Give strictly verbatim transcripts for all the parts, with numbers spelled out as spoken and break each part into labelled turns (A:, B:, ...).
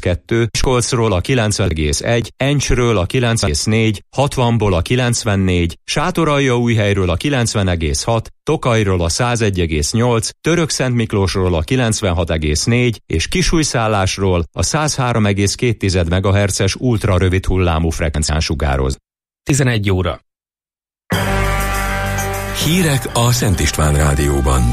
A: kettő, Miskolcról a kilencven egész egy, Encsről a kilencven egész négy, hatvanból a kilencvennégy, Sátoraljaújhelyről a kilencven egész hat, Tokajról a száz egy egész nyolc, Törökszentmiklósról a kilencvenhat egész négy és Kisújszállásról a száz három egész két megahertzes ultrarövid hullámú frekvencián sugároz.
B: tizenegy óra.
C: Hírek a Szent István Rádióban.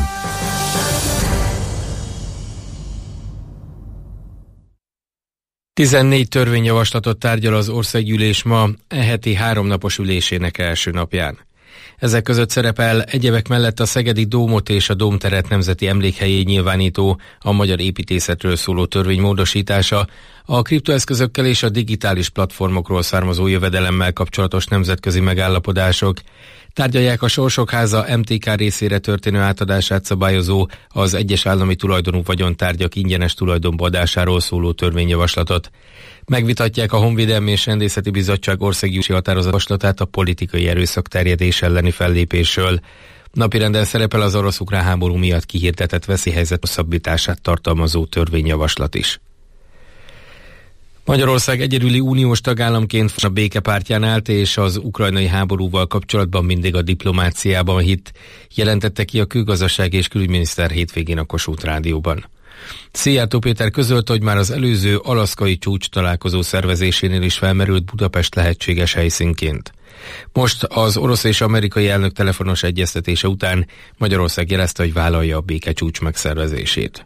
B: tizennégy törvényjavaslatot tárgyal az országgyűlés ma e heti háromnapos ülésének első napján. Ezek között szerepel egyebek mellett a Szegedi Dómot és a Dómteret nemzeti emlékhelyé nyilvánító, a magyar építészetről szóló törvény módosítása, a kriptoeszközökkel és a digitális platformokról származó jövedelemmel kapcsolatos nemzetközi megállapodások. Tárgyalják a Sorsok Háza em té ká részére történő átadását szabályozó, az egyes állami tulajdonú vagyontárgyak ingyenes tulajdonba adásáról szóló törvényjavaslatot. Megvitatják a Honvédelmi és Rendészeti Bizottság országgyűlési határozatjavaslatát a politikai erőszak terjedés elleni fellépésről. Napirenden szerepel az orosz-ukrán háború miatt kihirdetett veszélyhelyzet hosszabbítását tartalmazó törvényjavaslat is. Magyarország egyedüli uniós tagállamként a békepártján állt, és az ukrajnai háborúval kapcsolatban mindig a diplomáciában hitt, jelentette ki a külgazdasági és külügyminiszter hétvégén a Kossuth Rádióban. Szijjártó Péter közölte, hogy már az előző alaszkai csúcs találkozó szervezésénél is felmerült Budapest lehetséges helyszínként. Most az orosz és amerikai elnök telefonos egyeztetése után Magyarország jelezte, hogy vállalja a békecsúcs megszervezését.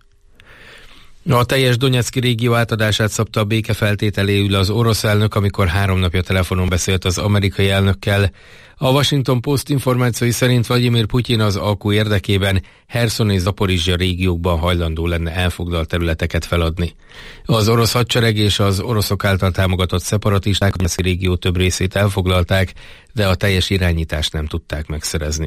B: A teljes Donyeck régió átadását szabta a béke feltételéül az orosz elnök, amikor három napja telefonon beszélt az amerikai elnökkel. A Washington Post információi szerint Vladimir Putyin az alkú érdekében Herszon és Zaporizsja régiókban hajlandó lenne elfoglalt területeket feladni. Az orosz hadsereg és az oroszok által támogatott szeparatisták a régió több részét elfoglalták, de a teljes irányítást nem tudták megszerezni.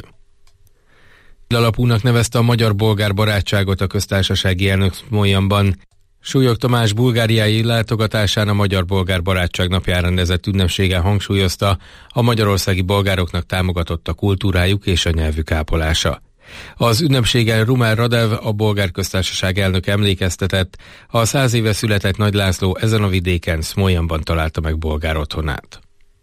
B: Alapúnak nevezte a magyar-bolgár barátságot a köztársasági elnök Szmoljamban. Súlyog Tamás bulgáriai látogatásán a magyar-bolgár barátság napján rendezett ünnepségen hangsúlyozta, a magyarországi bolgároknak támogatott a kultúrájuk és a nyelvük ápolása. Az ünnepségen Rumen Radev, a bolgár köztársaság elnök emlékeztetett, a száz éve született Nagy László ezen a vidéken, Szmoljamban találta meg bolgár otthonát.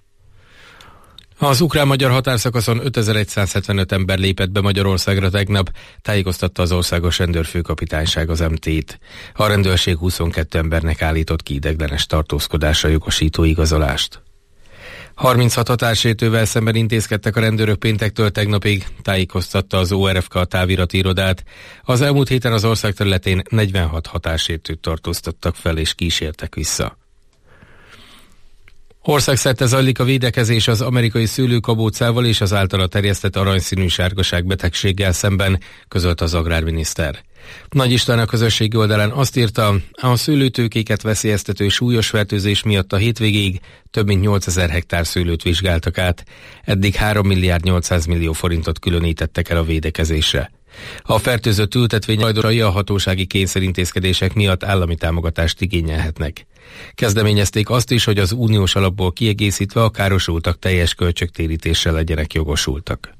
B: Az ukrán-magyar határszakaszon ötezer-százhetvenöt ember lépett be Magyarországra tegnap, tájékoztatta az országos rendőrfőkapitányság az em té-t. A rendőrség huszonkettő embernek állított ki ideiglenes tartózkodásra jogosító igazolást. harminchat határsértővel szemben intézkedtek a rendőrök péntektől tegnapig, tájékoztatta az o er ef ká távirati irodát. Az elmúlt héten az ország területén negyvenhat határsértőt tartóztattak fel és kísértek vissza. Országszerte zajlik a védekezés az amerikai szőlőkabócával és az általa terjesztett aranyszínű sárgaság betegséggel szemben, közölt az agrárminiszter. Nagy István a közösségi oldalán azt írta, a szőlőtőkéket veszélyeztető súlyos fertőzés miatt a hétvégéig több mint nyolcezer hektár szőlőt vizsgáltak át. Eddig három milliárd nyolcszáz millió forintot különítettek el a védekezésre. A fertőzött ültetvény tulajdonosai a hatósági kényszerintézkedések miatt állami támogatást igényelhetnek. Kezdeményezték azt is, hogy az uniós alapból kiegészítve a károsultak teljes költségtérítéssel legyenek jogosultak.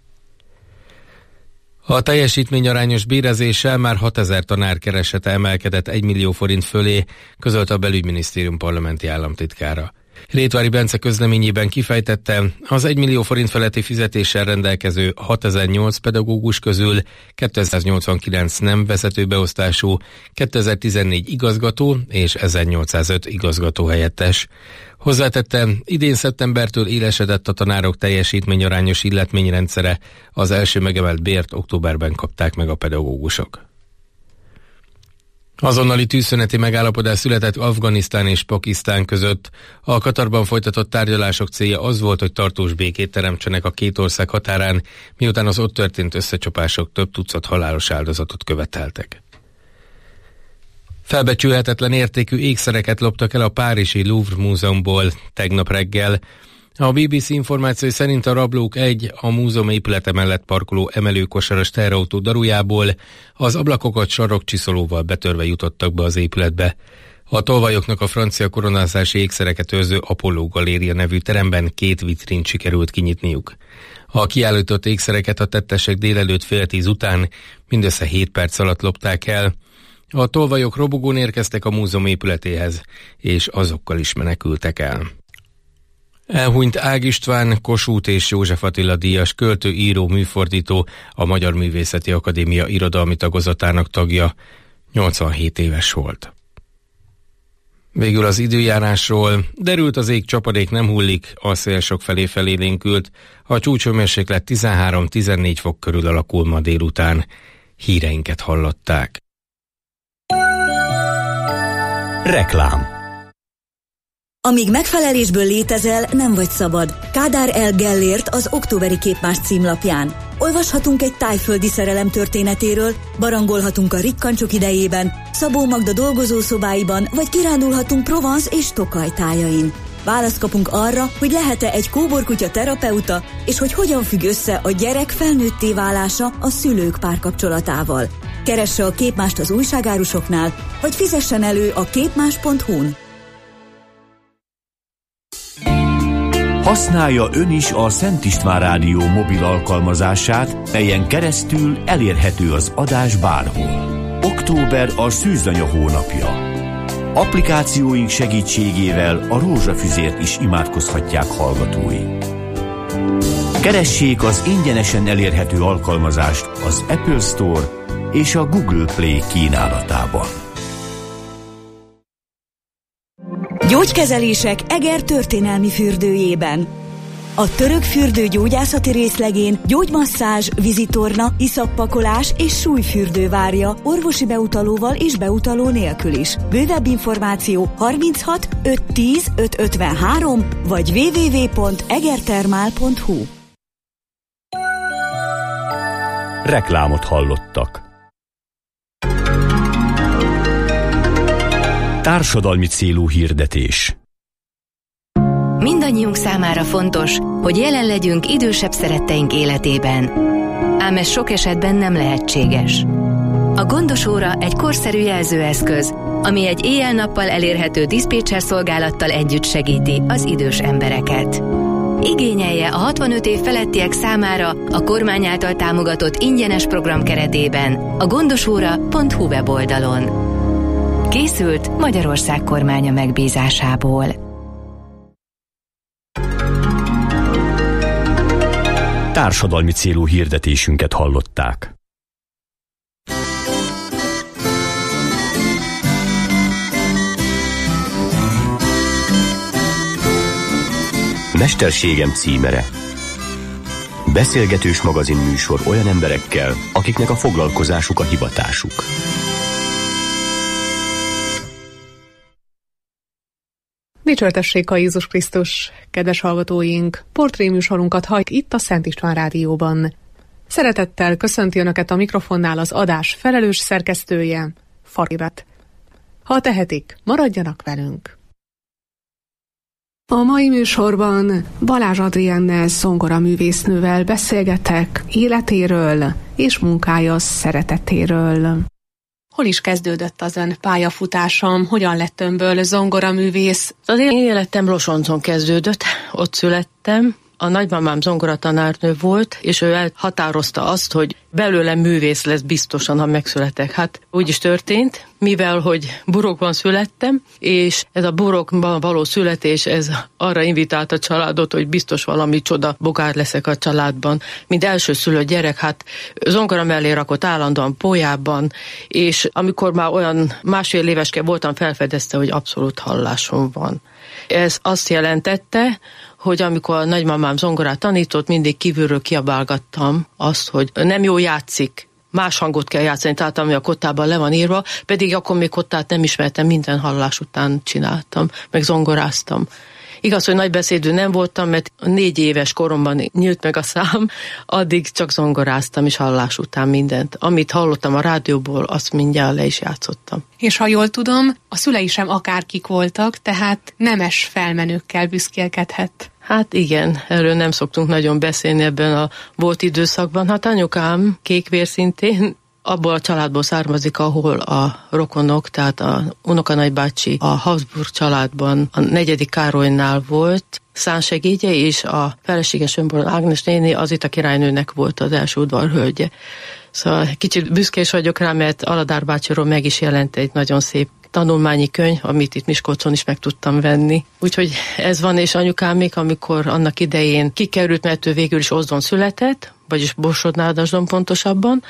B: A teljesítményarányos bérezéssel már hatezer tanár keresete emelkedett egy millió forint fölé, közölte a Belügyminisztérium parlamenti államtitkára. Rétvári Bence közleményében kifejtette, az egy millió forint feletti fizetéssel rendelkező hatezer-nyolc pedagógus közül kétszáznyolcvankilenc nem vezetőbeosztású, kétezer-tizennégy igazgató és ezernyolcszázöt igazgató helyettes. Hozzátette, idén szeptembertől élesedett a tanárok teljesítményarányos illetményrendszere, az első megemelt bért októberben kapták meg a pedagógusok. Azonnali tűzszüneti megállapodás született Afganisztán és Pakisztán között. A Katarban folytatott tárgyalások célja az volt, hogy tartós békét teremtsenek a két ország határán, miután az ott történt összecsapások több tucat halálos áldozatot követeltek. Felbecsülhetetlen értékű ékszereket loptak el a párizsi Louvre múzeumból tegnap reggel. A bé bé cé információi szerint a rablók egy a múzeum épülete mellett parkoló emelőkosaras teherautó darujából az ablakokat sarokcsiszolóval betörve jutottak be az épületbe. A tolvajoknak a francia koronázási ékszereket őrző Apollo Galéria nevű teremben két vitrint sikerült kinyitniuk. A kiállított ékszereket a tettesek délelőtt fél tíz után mindössze hét perc alatt lopták el. A tolvajok robogón érkeztek a múzeum épületéhez, és azokkal is menekültek el. Elhunyt Ág István, Kossuth és József Attila díjas költő, író, műfordító, a Magyar Művészeti Akadémia irodalmi tagozatának tagja, nyolcvanhét éves volt. Végül az időjárásról: derült az ég, csapadék nem hullik, a szél sokfelé felélénkült, a csúcshőmérséklet tizenhárom-tizennégy fok körül alakul ma délután. Híreinket hallották.
C: Reklám.
D: Amíg megfelelésből létezel, nem vagy szabad. Kádár L. Gellért az októberi Képmás címlapján. Olvashatunk egy tájföldi szerelem történetéről, barangolhatunk a rikkancsok idejében, Szabó Magda dolgozószobáiban, vagy kirándulhatunk Provence és Tokaj tájain. Választ kapunk arra, hogy lehet-e egy kóborkutya terapeuta, és hogy hogyan függ össze a gyerek felnőtté válása a szülők párkapcsolatával. Keresse a Képmást az újságárusoknál, vagy fizessen elő a képmás pont hu-n.
E: Használja ön is a Szent István Rádió mobil alkalmazását, melyen keresztül elérhető az adás bárhol. Október a szűzanya hónapja. Applikációink segítségével a rózsafüzért is imádkozhatják hallgatói. Keressék az ingyenesen elérhető alkalmazást az Apple Store és a Google Play kínálatában.
D: Gyógykezelések Eger történelmi fürdőjében. A török fürdő gyógyászati részlegén gyógymasszázs, vízitorna, iszappakolás és súlyfürdő várja orvosi beutalóval és beutaló nélkül is. Bővebb információ harminchat ötszáz tíz ötszázötvenhárom vagy double-u double-u double-u pont egertermál pont hu.
E: Reklámot hallottak. Társadalmi célú hirdetés.
F: Mindannyiunk számára fontos, hogy jelen legyünk idősebb szeretteink életében. Ám ez sok esetben nem lehetséges. A Gondos Óra egy korszerű jelzőeszköz, ami egy éjjel-nappal elérhető diszpécser szolgálattal együtt segíti az idős embereket. Igényelje a hatvanöt év felettiek számára a kormány által támogatott ingyenes program keretében a gondosóra pont hu weboldalon. Készült Magyarország kormánya megbízásából.
E: Társadalmi célú hirdetésünket hallották. Mesterségem címere. Beszélgetős magazinműsor olyan emberekkel, akiknek a foglalkozásuk a hivatásuk.
G: Dicsőtessék a Jézus Krisztus, kedves hallgatóink! Portréműsorunkat hajt itt a Szent István Rádióban. Szeretettel köszönti Önöket a mikrofonnál az adás felelős szerkesztője, Faribet. Ha tehetik, maradjanak velünk! A mai műsorban Balázs Adriennel, zongoraművésznővel beszélgetek életéről és munkája szeretetéről. Hol is kezdődött az ön pályafutásom? Hogyan lett önből zongoraművész?
H: Az én életem Losoncon kezdődött, ott születtem. A nagymamám zongoratanárnő volt, és ő elhatározta azt, hogy belőlem művész lesz biztosan, ha megszületek. Hát úgy is történt, mivel hogy Burokban születtem, és ez a Burokban való születés, ez arra invitált a családot, hogy biztos valami csoda bogár leszek a családban. Mint elsőszülött gyerek, hát zongora mellé rakott állandóan pólyában, és amikor már olyan másfél éveske voltam, felfedezte, hogy abszolút hallásom van. Ez azt jelentette, hogy amikor a nagymamám zongorát tanított, mindig kívülről kiabálgattam azt, hogy nem jó játszik, más hangot kell játszani, tehát ami a kottában le van írva, pedig akkor még kottát nem ismertem, minden hallás után csináltam, meg zongoráztam. Igaz, hogy nagybeszédű nem voltam, mert négy éves koromban nyílt meg a szám, addig csak zongoráztam, és hallás után mindent. Amit hallottam a rádióból, azt mindjárt le is játszottam.
G: És ha jól tudom, a szülei sem akárkik voltak, tehát nemes felmenőkkel büszkélkedhet.
H: Hát igen, erről nem szoktunk nagyon beszélni ebben a volt időszakban. Hát anyukám kékvér szintén, abból a családból származik, ahol a rokonok, tehát a unokanagybácsi a Habsburg családban a negyedik Károlynál volt szánsegédje, és a felesége Sönborn Ágnes néni az itt a királynőnek volt az első udvarhölgye. Szóval kicsit büszke is vagyok rá, mert Aladár bácsiról meg is jelent egy nagyon szép tanulmányi könyv, amit itt Miskolcon is meg tudtam venni. Úgyhogy ez van, és anyukám még, amikor annak idején kikerült, mert ő végül is Ozdon született, vagyis Borsod-Nádasdon pontosabban.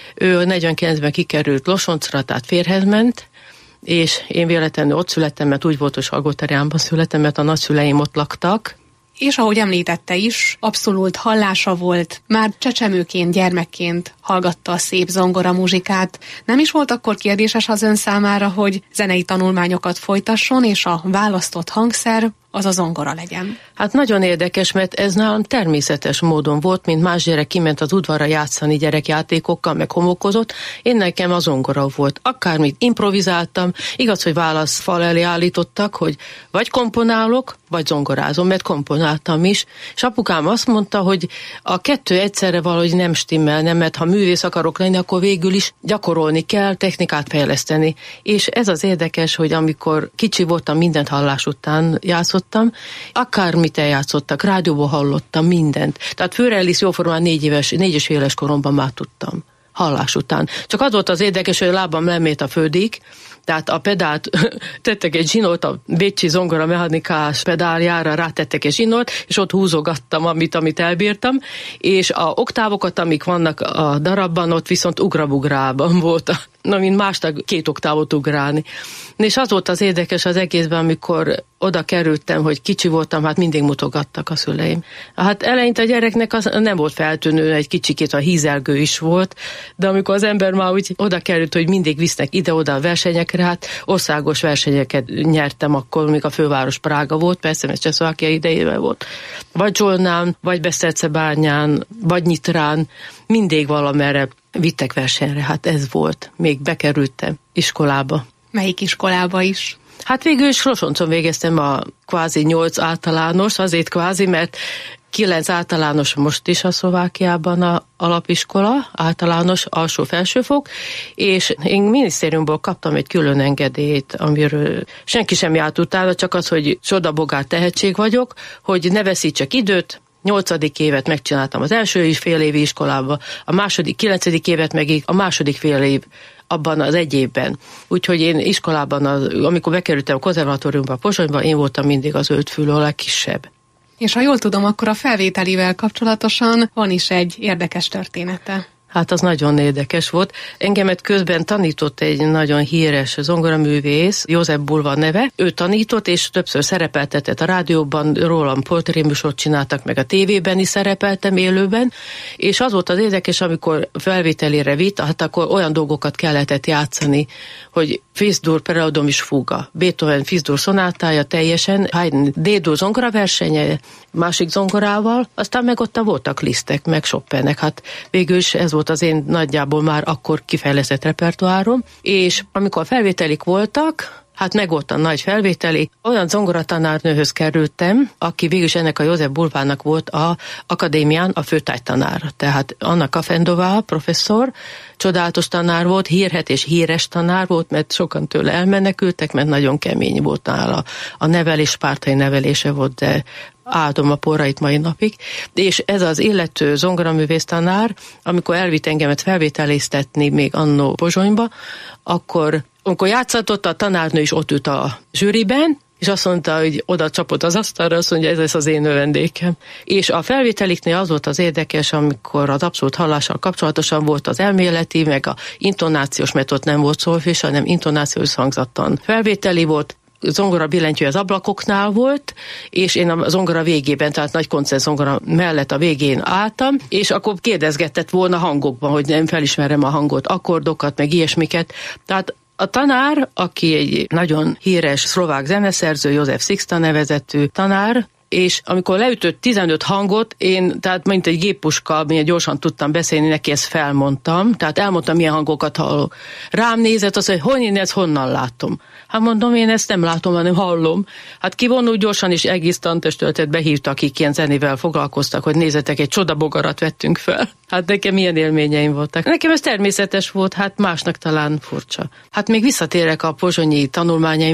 H: Ő negyvenkilencben kikerült Losoncra, tehát férjhez ment, és én véletlenül ott születtem, mert úgy volt, hogy Salgótarjánban születtem, mert a nagyszüleim ott laktak.
G: És ahogy említette is, abszolút hallása volt, már csecsemőként, gyermekként hallgatta a szép zongora muzsikát. Nem is volt akkor kérdéses az ön számára, hogy zenei tanulmányokat folytasson, és a választott hangszer az a zongora legyen?
H: Hát nagyon érdekes, mert ez nálam természetes módon volt, mint más gyerek kiment az udvarra játszani gyerekjátékokkal, meg homokozott. Én nekem a zongora volt. Akármit improvizáltam, igaz, hogy válaszfal elé állítottak, hogy vagy komponálok, vagy zongorázom, mert komponáltam is. És apukám azt mondta, hogy a kettő egyszerre valahogy nem stimmel, nem, mert ha művész akarok lenni, akkor végül is gyakorolni kell, technikát fejleszteni. És ez az érdekes, hogy amikor kicsi voltam, mindent hallás után játszottam, akármit eljátszottak, rádióból hallottam mindent. Tehát Főre-Elis jóformán négy éves, négy és éves koromban már tudtam. Hallás után. Csak az volt az érdekes, hogy a lábam lemét a földig, tehát a pedált, tettek egy zsinót, a bécsi zongora mechanikás pedáljára rátettek egy zsinót, és ott húzogattam, amit, amit elbírtam, és a oktávokat, amik vannak a darabban, ott viszont ugrabugrában volt, na, mint másnak két oktávot ugrálni. És az volt az érdekes az egészben, amikor oda kerültem, hogy kicsi voltam, hát mindig mutogattak a szüleim. Hát eleinte a gyereknek az nem volt feltűnő, egy kicsikét a hízelgő is volt, de amikor az ember már úgy oda került, hogy mindig visznek ide-oda a versenyekre, hát országos versenyeket nyertem akkor, még a főváros Prága volt, persze, mert Csehszlovákia idejében volt. Vagy Zsolnán, vagy Besztercebányán, vagy Nyitrán, mindig valamerre vittek versenyre, hát ez volt. Még bekerültem iskolába.
G: Melyik iskolába is?
H: Hát végül is Losoncon végeztem a kvázi nyolc általános, azért kvázi, mert kilenc általános most is a Szlovákiában a alapiskola, általános alsó-felsőfok, és én minisztériumból kaptam egy külön engedélyt, amiről senki sem járt utána, csak az, hogy csodabogár tehetség vagyok, hogy ne veszítsek időt. Nyolcadik évet megcsináltam az első fél évi iskolában, a második, kilencedik évet meg a második fél év abban az egy évben. Úgyhogy én iskolában, az, amikor bekerültem a konzervatóriumba, Pozsonyba, én voltam mindig az ötfülő, a legkisebb.
G: És ha jól tudom, akkor a felvételivel kapcsolatosan van is egy érdekes története.
H: Hát az nagyon érdekes volt. Engemet közben tanított egy nagyon híres zongoraművész, József Bulva neve. Ő tanított, és többször szerepeltetett a rádióban, rólam portréműsort csináltak, meg a tévében is szerepeltem élőben, és az volt az érdekes, amikor felvételére vitt, hát akkor olyan dolgokat kellett játszani, hogy Fis-dur Preludium és Fuga, Beethoven Fis-dur szonátája teljesen, Haydn D-dur zongoraversenye, másik zongorával, aztán meg ott voltak Lisztek, meg Chopinnek, hát végül is ez volt az én nagyjából már akkor kifejlesztett repertoárom, és amikor a felvételik voltak, hát meg volt a nagy felvételi, olyan zongoratanárnőhöz kerültem, aki végülis ennek a József Bulvának volt a akadémián a főtájtanár. Tehát Anna Kafendová professzor, csodálatos tanár volt, hírhet és híres tanár volt, mert sokan tőle elmenekültek, mert nagyon kemény volt nála. A nevelés, pártai nevelése volt, de áldom a porrait mai napig. És ez az illető zongoraművész tanár, amikor elvitt engemet felvételiztetni még annó Pozsonyba, akkor amikor játszatott, a tanárnő is ott ült a zsűriben, és azt mondta, hogy oda csapott az asztalra, azt mondja, ez lesz az én növendékem. És a felvételiknél az volt az érdekes, amikor az abszolút hallással kapcsolatosan volt az elméleti, meg a intonációs, mert ott nem volt szólfés, hanem intonációs hangzattan felvételi volt, zongora billentyű az ablakoknál volt, és én a zongora végében, tehát nagy koncert zongora mellett a végén álltam, és akkor kérdezgetett volna hangokban, hogy nem felismerem a hangot, akkordokat, meg ilyesmiket. Tehát a tanár, aki egy nagyon híres szlovák zeneszerző, József Sixta nevezetű tanár, és amikor leütött tizenöt hangot, én, tehát mint egy géppuska, milyen gyorsan tudtam beszélni, neki ezt felmondtam, tehát elmondtam, milyen hangokat hallok. Rám nézett, azt mondja, hogy én ezt honnan látom? Hát mondom, én ezt nem látom, hanem hallom. Hát kivonult gyorsan, és egész tantestületet behívta, akik ilyen zenével foglalkoztak, hogy nézzetek, egy csodabogarat vettünk fel. Hát nekem milyen élményeim voltak. Nekem ez természetes volt, hát másnak talán furcsa. Hát még visszatérek a pozsonyi tanulmányaimra.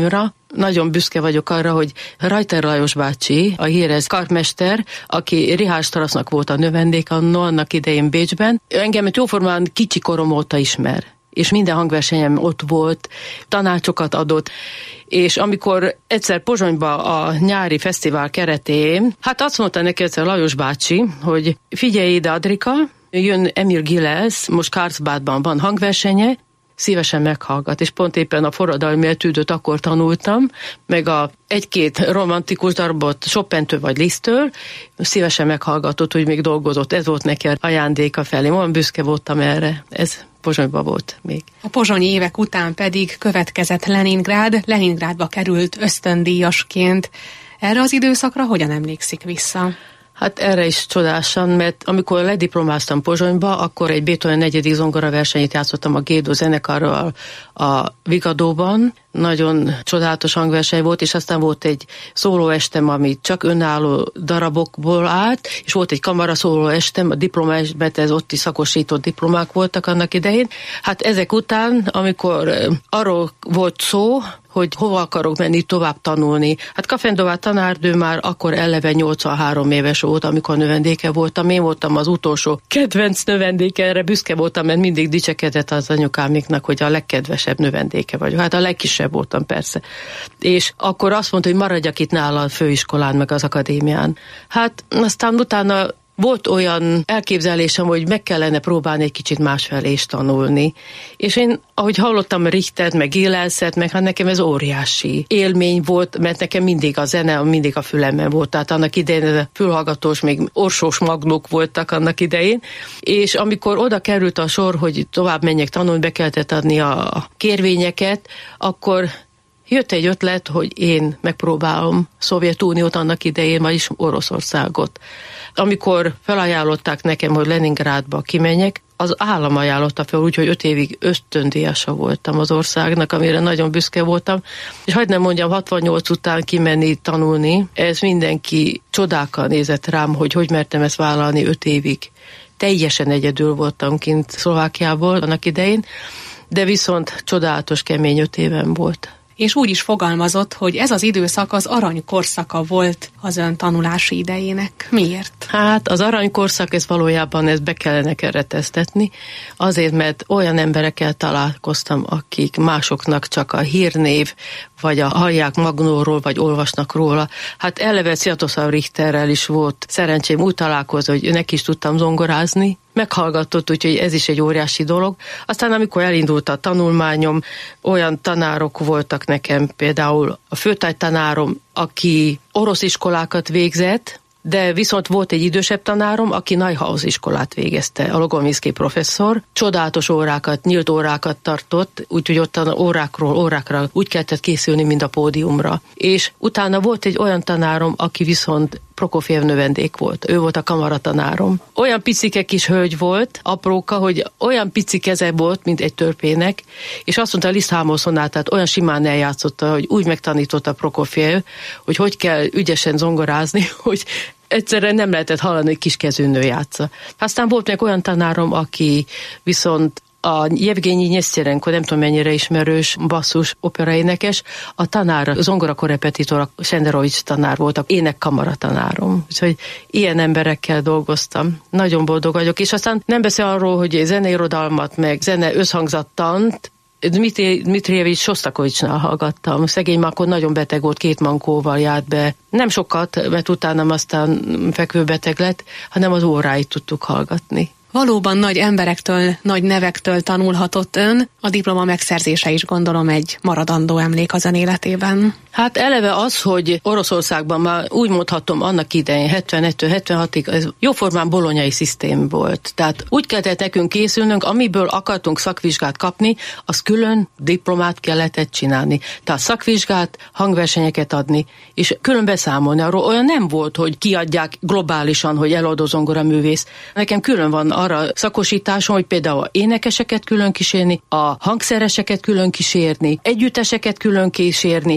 H: nagyon büszke vagyok arra, hogy Rajter Lajos bácsi, a híres karmester, aki Richard Straussnak volt a növendék annó, annak idején Bécsben, engemet jóformán kicsi korom óta ismer, és minden hangversenyem ott volt, tanácsokat adott, és amikor egyszer Pozsonyba a nyári fesztivál keretén, hát azt mondta neki egyszer Lajos bácsi, hogy figyelj ide, Adrika, jön Emil Gilels, most Karlsbadban van hangversenye, szívesen meghallgat, és pont éppen a forradalmi etűdöt akkor tanultam, meg a egy-két romantikus darabot Chopintől vagy Liszttől, szívesen meghallgatott, hogy még dolgozott, ez volt neki ajándéka felé, olyan büszke voltam erre, ez Pozsonyban volt még.
G: A pozsonyi évek után pedig következett Leningrád, Leningrádba került ösztöndíjasként. Erre az időszakra hogyan emlékszik vissza?
H: Hát erre is csodásan, mert amikor lediplomáztam Pozsonyba, akkor egy Beethoven negyedik zongora versenyt játszottam a Gédó zenekarral a Vigadóban. Nagyon csodálatos hangverseny volt, és aztán volt egy szólóestem, ami csak önálló darabokból állt, és volt egy kamara szólóestem, a diplomás, mert ez ott is szakosított diplomák voltak annak idején. Hát ezek után, amikor arról volt szó, hogy hova akarok menni tovább tanulni. Hát Kafendová tanárdő már akkor eleve nyolcvanhárom éves volt, amikor növendéke voltam. Én voltam az utolsó kedvenc növendéke, erre büszke voltam, mert mindig dicsekedett az anyukámiknak, hogy a legkedvesebb növendéke vagyok. Hát a legkisebb voltam persze. És akkor azt mondta, hogy maradjak itt nála a főiskolán, meg az akadémián. Hát aztán utána volt olyan elképzelésem, hogy meg kellene próbálni egy kicsit másfelé is tanulni. És én, ahogy hallottam Richtert, meg Gilelset, meg hát nekem ez óriási élmény volt, mert nekem mindig a zene, mindig a fülemben volt. Tehát annak idején ez a fülhallgatós, még orsós magnók voltak annak idején. És amikor oda került a sor, hogy tovább menjek tanulni, be kellett adni a kérvényeket, akkor jött egy ötlet, hogy én megpróbálom Szovjetuniót annak idején, vagyis Oroszországot. Amikor felajánlották nekem, hogy Leningrádba kimenjek, az állam ajánlotta fel, úgyhogy öt évig ösztöndíjasa voltam az országnak, amire nagyon büszke voltam. És hagyd nem mondjam, hatvannyolc után kimenni tanulni, ez mindenki csodákkal nézett rám, hogy hogy mertem ezt vállalni öt évig. Teljesen egyedül voltam kint Szlovákiából annak idején, de viszont csodálatos, kemény öt éven volt.
G: És úgy is fogalmazott, hogy ez az időszak az aranykorszaka volt az ön tanulási idejének. Miért?
H: Hát az aranykorszak, ez valójában ezt be kellene kereteztetni, azért, mert olyan emberekkel találkoztam, akik másoknak csak a hírnév, vagy a hallják Magnóról, vagy olvasnak róla. Hát eleve Sviatoslav Richterrel is volt szerencsém úgy találkozni, hogy neki is tudtam zongorázni, meghallgatott, úgyhogy ez is egy óriási dolog. Aztán amikor elindult a tanulmányom, olyan tanárok voltak nekem, például a főtárgytanárom, aki orosz iskolákat végzett, de viszont volt egy idősebb tanárom, aki Neuhaus iskolát végezte, a Logominszky professzor. Csodálatos órákat, nyílt órákat tartott, úgyhogy ott a órákról órákra úgy kellett készülni, mint a pódiumra. És utána volt egy olyan tanárom, aki viszont Prokofjev növendék volt. Ő volt a kamaratanárom. Olyan picike kis hölgy volt, apróka, hogy olyan pici keze volt, mint egy törpének, és azt mondta, a Liszt Hámol szonátát olyan simán eljátszotta, hogy úgy megtanította Prokofjev, hogy hogy kell ügyesen zongorázni, hogy egyszerűen nem lehetett hallani, hogy kiskezűnő játsza. Aztán volt még olyan tanárom, aki viszont a Jevgenyi Nyesztyerenko, nem tudom mennyire ismerős basszus operaénekes, a tanár, zongorakorrepetitor, a Senderovics tanár volt, a énekkamara-tanárom. Úgyhogy ilyen emberekkel dolgoztam. Nagyon boldog vagyok. És aztán nem beszél arról, hogy zeneirodalmat, meg zene összhangzattant, Dmitrijevics Sostakovicsnál hallgattam. Szegény már akkor nagyon beteg volt, két mankóval járt be. Nem sokat, mert utána aztán fekvőbeteg lett, hanem az óráit tudtuk hallgatni.
G: Valóban nagy emberektől, nagy nevektől tanulhatott ön, a diploma megszerzése is gondolom egy maradandó emlék az ön életében.
H: Hát eleve az, hogy Oroszországban már úgy mondhatom annak idején, hetvenettől hetvenhatig, ez jóformán bolonyai szisztém volt. Tehát úgy kellett nekünk készülnünk, amiből akartunk szakvizsgát kapni, az külön diplomát kellett csinálni. Tehát szakvizsgát, hangversenyeket adni, és külön beszámolni arról. Olyan nem volt, hogy kiadják globálisan, hogy előadó zongoraművész. Nekem külön van arra szakosításom, hogy például énekeseket külön kísérni, a hangszereseket külön kísérni, együtteseket külön kísérni,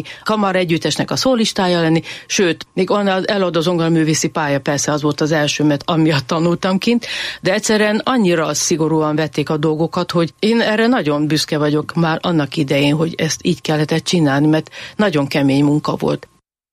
H: kamara együttesnek a szólistája lenni, sőt, még az eladó zongoraművészi pálya persze az volt az első, mert amiatt tanultam kint, de egyszerűen annyira szigorúan vették a dolgokat, hogy én erre nagyon büszke vagyok már annak idején, hogy ezt így kellett csinálni, mert nagyon kemény munka volt.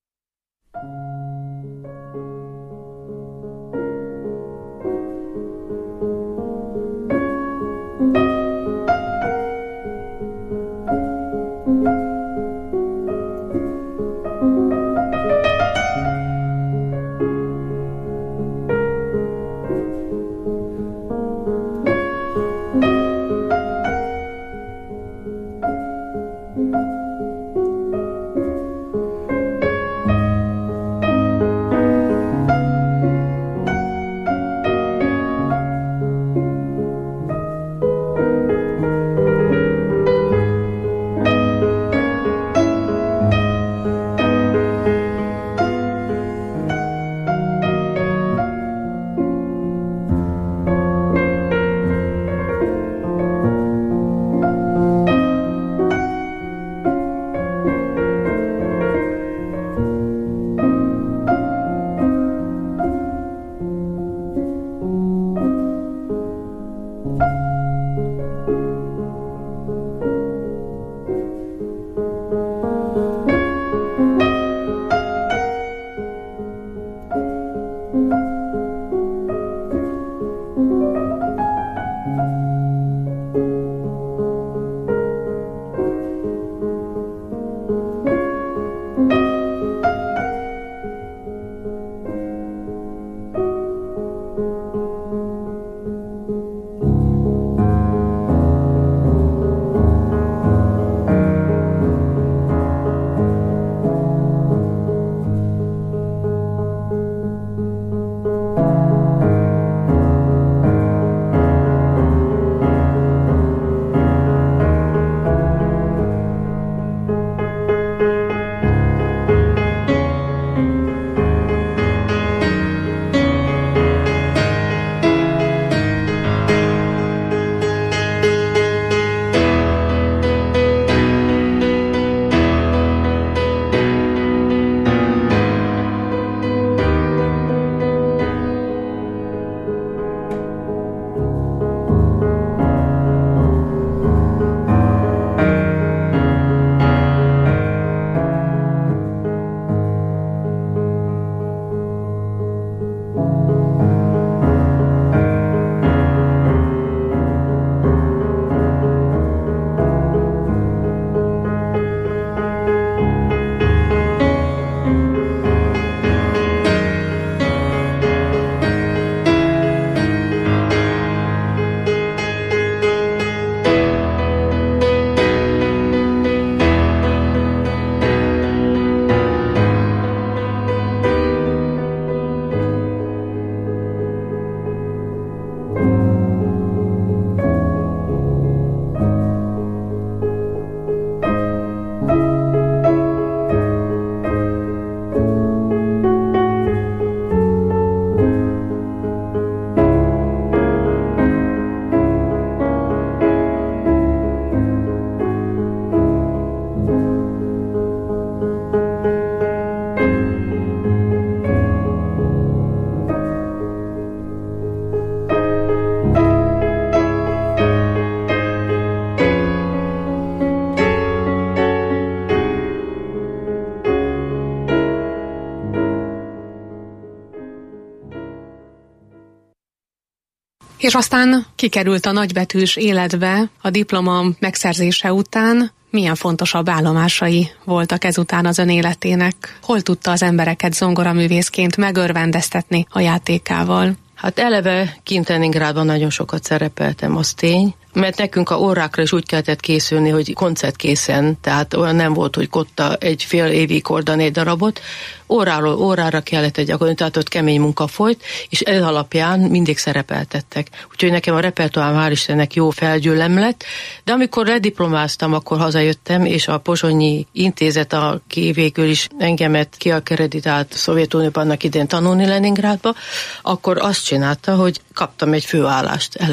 G: És aztán kikerült a nagybetűs életbe a diploma megszerzése után. Milyen fontosabb állomásai voltak ezután az ön életének? Hol tudta az embereket zongoraművészként megörvendeztetni a játékával?
H: Hát eleve kint Leningrádban nagyon sokat szerepeltem, az tény, mert nekünk a órákra is úgy kellett készülni, hogy koncertkészen, tehát olyan nem volt, hogy kotta egy fél évig ordani egy darabot, óráról órára kellett egy gyakorlani, tehát ott kemény munka folyt, és ez alapján mindig szerepeltettek. Úgyhogy nekem a repertoár hál' Istennek jó felgyűlöm lett, de amikor lediplomáztam, akkor hazajöttem, és a Pozsonyi Intézet, aki végül is engemet kiakreditált Szovjetunióban annak idén tanulni Leningrádba, akkor azt csinálta, hogy kaptam egy főállást eleve,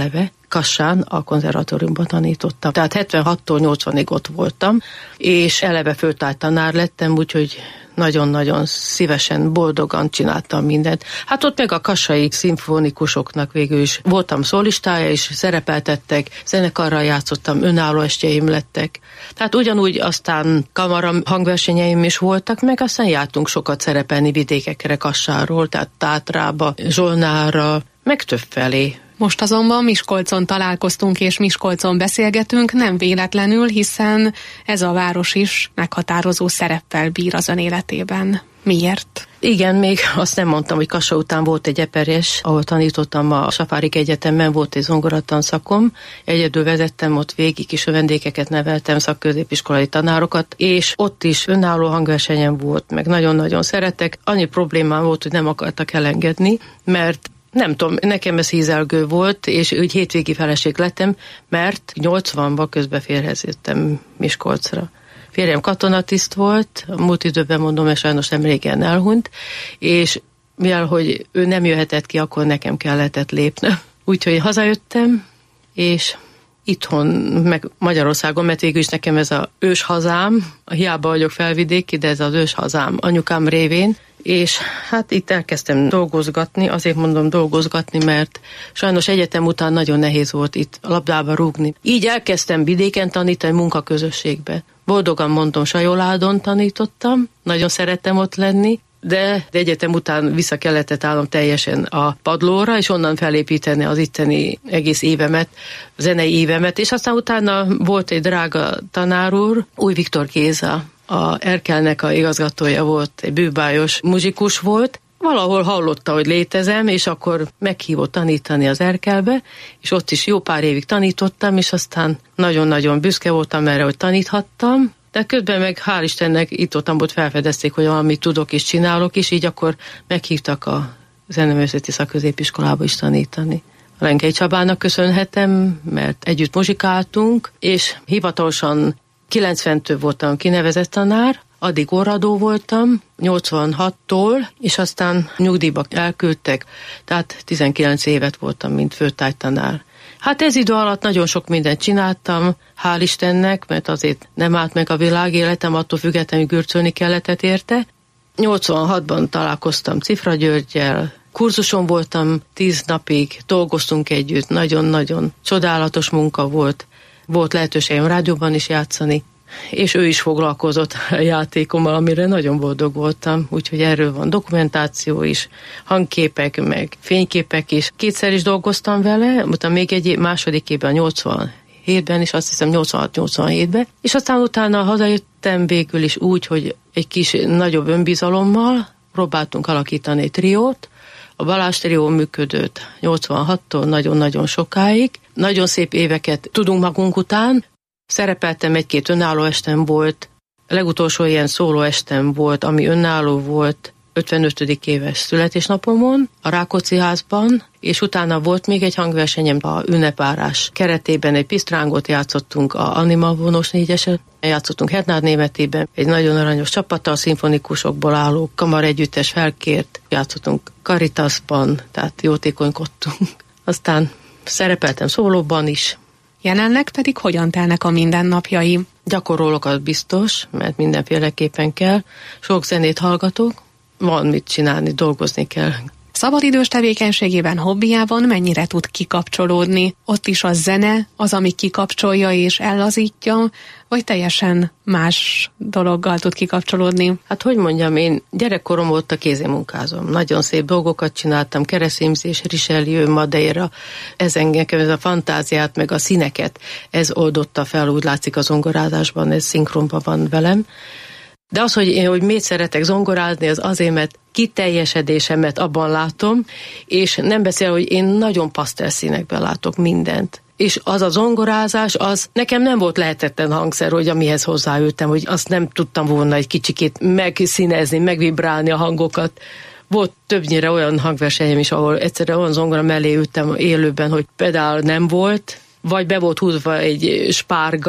H: Kassán a konzervatóriumban tanítottam. Tehát hetvenhattól nyolcvanig ott voltam, és eleve föltárt tanár lettem, úgyhogy nagyon-nagyon szívesen, boldogan csináltam mindent. Hát ott meg a kassai szimfonikusoknak végül is voltam szólistája, és szerepeltettek, zenekarral játszottam, önálló estjeim lettek. Tehát ugyanúgy aztán kamara hangversenyeim is voltak, meg aztán jártunk sokat szerepelni vidékekre Kassáról, tehát Tátrába, Zsolnára, meg többfelé.
G: Most azonban Miskolcon találkoztunk és Miskolcon beszélgetünk, nem véletlenül, hiszen ez a város is meghatározó szereppel bír az ön életében. Miért?
H: Igen, még azt nem mondtam, hogy Kassa után volt egy Eperjes, ahol tanítottam a Safárik Egyetemben, volt egy zongoratanსzakom, egyedül vezettem ott végig, és a vendégeket neveltem, szakközépiskolai tanárokat, és ott is önálló hangversenyem volt, meg nagyon-nagyon szeretek. Annyi problémám volt, hogy nem akartak elengedni, mert nem tudom, nekem ez hízelgő volt, és úgy hétvégi feleség lettem, mert nyolcvanban közbeférhettem Miskolcra. Férjem katonatiszt volt, a múlt időben mondom, mert sajnos nem régen elhunyt, és mivel, hogy ő nem jöhetett ki, akkor nekem kellett lépnem. Úgyhogy hazajöttem, és itthon, meg Magyarországon, mert végül is nekem ez az ős hazám, hiába vagyok felvidéki, de ez az ős hazám anyukám révén, és hát itt elkezdtem dolgozgatni, azért mondom dolgozgatni, mert sajnos egyetem után nagyon nehéz volt itt labdába rúgni. Így elkezdtem vidéken tanítani munkaközösségbe. Boldogan mondom, Sajoládon tanítottam, nagyon szerettem ott lenni, de egyetem után vissza kellett állnom teljesen a padlóra, és onnan felépíteni az itteni egész évemet, zenei évemet, és aztán utána volt egy drága tanár úr, Új Viktor Géza, a Erkelnek a igazgatója volt, egy bűbájos muzsikus volt, valahol hallotta, hogy létezem, és akkor meghívott tanítani az Erkelbe, és ott is jó pár évig tanítottam, és aztán nagyon-nagyon büszke voltam erre, hogy taníthattam, de közben meg hál' Istennek itt-ottan volt felfedezték, hogy valamit tudok és csinálok is, így akkor meghívtak a Zeneművészeti Szakközépiskolába is tanítani. Lenkei Csabának köszönhetem, mert együtt muzsikáltunk, és hivatalosan kilencventől voltam kinevezett tanár, addig orradó voltam, nyolcvanhattól, és aztán nyugdíjba elküldtek, tehát tizenkilenc évet voltam, mint főtárgytanár. Hát ez idő alatt nagyon sok mindent csináltam, hál' Istennek, mert azért nem állt meg a világéletem, attól függetlenül gürcölni kellett érte. nyolcvanhatban találkoztam Cifra Györggyel, kurzuson voltam tíz napig, dolgoztunk együtt, nagyon-nagyon csodálatos munka volt. Volt lehetőségem rádióban is játszani, és ő is foglalkozott a játékommal, amire nagyon boldog voltam, úgyhogy erről van dokumentáció is, hangképek, meg fényképek is. Kétszer is dolgoztam vele, utána még egy második évben, nyolcvanhétben, és azt hiszem nyolcvanhat-nyolcvanhétben, és aztán utána hazajöttem végül is úgy, hogy egy kis nagyobb önbizalommal próbáltunk alakítani egy triót. A Balázs trió működött nyolcvanhattól nagyon-nagyon sokáig. Nagyon szép éveket tudunk magunk után. Szerepeltem, egy-két önálló estem volt. A legutolsó ilyen szóló estem volt, ami önálló volt ötvenötödik éves születésnapomon a Rákóczi házban, és utána volt még egy hangversenyem a ünnepárás keretében, egy pisztrángot játszottunk a Anima vonós négyesen, játszottunk Hernár Németében, egy nagyon aranyos csapattal, szimfonikusokból álló kamaregyüttes felkért, játszottunk Caritasban, tehát jótékonykodtunk. Aztán szerepeltem szólóban is.
G: Jelenleg pedig hogyan telnek a mindennapjai?
H: Gyakorolok, az biztos, mert mindenféleképpen kell. Sok zenét hallgatok, van mit csinálni, dolgozni kell.
G: Szabadidős tevékenységében, hobbiában mennyire tud kikapcsolódni? Ott is a zene az, ami kikapcsolja és ellazítja, vagy teljesen más dologgal tud kikapcsolódni?
H: Hát hogy mondjam, én gyerekkorom óta kézimunkázom. Nagyon szép dolgokat csináltam, keresztényzés, Richelieu, Madeira. Ez engem, ez a fantáziát, meg a színeket, ez oldotta fel, úgy látszik a zongorázásban, ez szinkronban van velem. De az, hogy én hogy miért szeretek zongorázni, az azért, mert kiteljesedésemet abban látom, és nem beszél, hogy én nagyon pasztelszínekben látok mindent. És az a zongorázás, az nekem nem volt lehetetlen hangszer, hogy amihez hozzáültem, hogy azt nem tudtam volna egy kicsikét megszínezni, megvibrálni a hangokat. Volt többnyire olyan hangversenyem is, ahol egyszerűen olyan zongora mellé ültem élőben, hogy pedál nem volt, vagy be volt húzva egy spárga,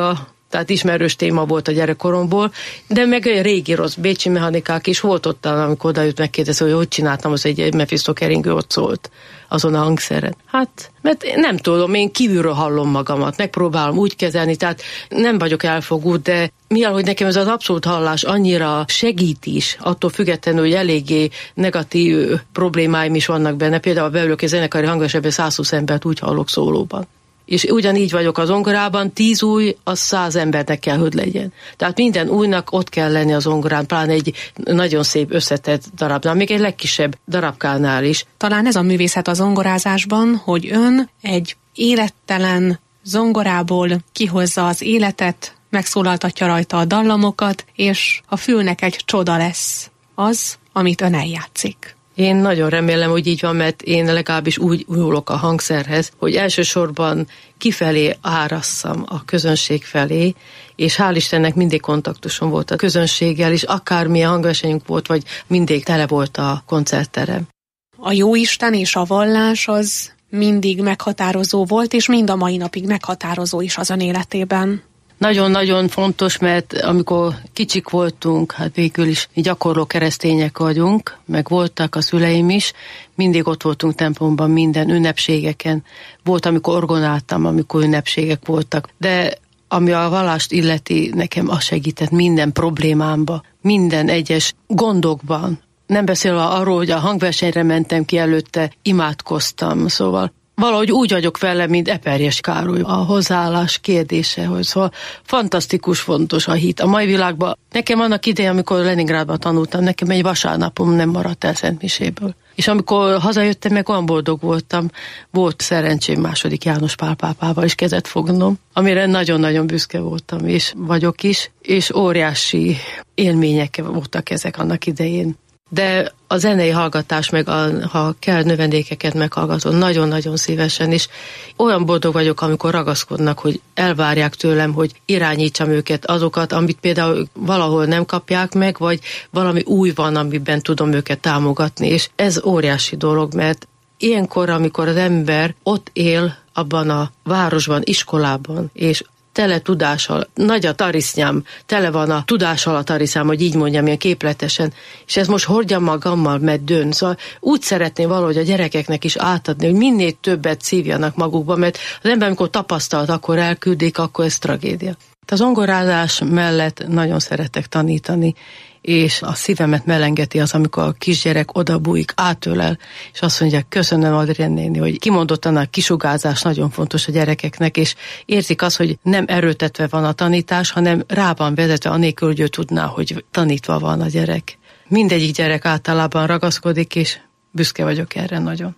H: Tehát ismerős téma volt a gyerekkoromból, de meg olyan régi rossz bécsi mechanikák is volt ott, amikor odajött megkérdező, hogy hogy csináltam, az egy Mephisto keringő ott szólt azon a hangszeren. Hát, mert nem tudom, én kívülről hallom magamat, megpróbálom úgy kezelni, tehát nem vagyok elfogult, de mivel, hogy nekem ez az abszolút hallás annyira segít is, attól függetlenül, hogy eléggé negatív problémáim is vannak benne, például beülök egy zenekari hangversenyben százhúsz embert úgy hallok szólóban. És ugyanígy vagyok az zongorában, tíz új, az száz embernek kell, hogy legyen. Tehát minden újnak ott kell lenni az zongorán, pláne egy nagyon szép összetett darabnál, még egy legkisebb darabkánál is.
G: Talán ez a művészet a zongorázásban, hogy ön egy élettelen zongorából kihozza az életet, megszólaltatja rajta a dallamokat, és a fülnek egy csoda lesz az, amit ön eljátszik.
H: Én nagyon remélem, hogy így van, mert én legalábbis úgy nyúlok a hangszerhez, hogy elsősorban kifelé árasszam a közönség felé, és hál' Istennek mindig kontaktusom volt a közönséggel, és akármilyen hangversenyünk volt, vagy mindig tele volt a koncertterem.
G: A jóisten és a vallás az mindig meghatározó volt, és mind a mai napig meghatározó is az ön életében.
H: Nagyon-nagyon fontos, mert amikor kicsik voltunk, hát végül is mi gyakorló keresztények vagyunk, meg voltak a szüleim is, mindig ott voltunk templomban minden ünnepségeken. Volt, amikor orgonáltam, amikor ünnepségek voltak, de ami a vallást illeti, nekem az segített minden problémámba, minden egyes gondokban. Nem beszélve arról, hogy a hangversenyre mentem ki előtte, imádkoztam, szóval valahogy úgy vagyok vele, mint Eperjes Károly. A hozzáállás kérdése, hogy szóval fantasztikus, fontos a hit. A mai világban, nekem annak idején, amikor Leningrádban tanultam, nekem egy vasárnapom nem maradt el Szentmiséből. És amikor hazajöttem, meg olyan boldog voltam, volt szerencsém második János Pál pápával is kezet fognom, amire nagyon-nagyon büszke voltam, és vagyok is, és óriási élmények voltak ezek annak idején. De a zenei hallgatás, meg a, ha kell növendékeket meghallgatom, nagyon-nagyon szívesen is. Olyan boldog vagyok, amikor ragaszkodnak, hogy elvárják tőlem, hogy irányítsam őket, azokat, amit például valahol nem kapják meg, vagy valami új van, amiben tudom őket támogatni, és ez óriási dolog, mert ilyenkor, amikor az ember ott él abban a városban, iskolában, és tele tudással, nagy a tarisznyám, tele van a tudással a tariszám, hogy így mondjam, ilyen képletesen, és ez most hordjam magammal, mert dön. Szóval úgy szeretném valahogy a gyerekeknek is átadni, hogy minél többet szívjanak magukba, mert az ember, amikor tapasztalt, akkor elküldik, akkor ez tragédia. A zongorázás mellett nagyon szeretek tanítani, és a szívemet melengeti az, amikor a kisgyerek odabújik, átölel, és azt mondja, köszönöm Adrien néni, hogy kimondottan a kisugárzás nagyon fontos a gyerekeknek, és érzik azt, hogy nem erőtetve van a tanítás, hanem rá van vezetve, anélkül, hogy ő tudná, hogy tanítva van a gyerek. Mindegyik gyerek általában ragaszkodik, és büszke vagyok erre nagyon.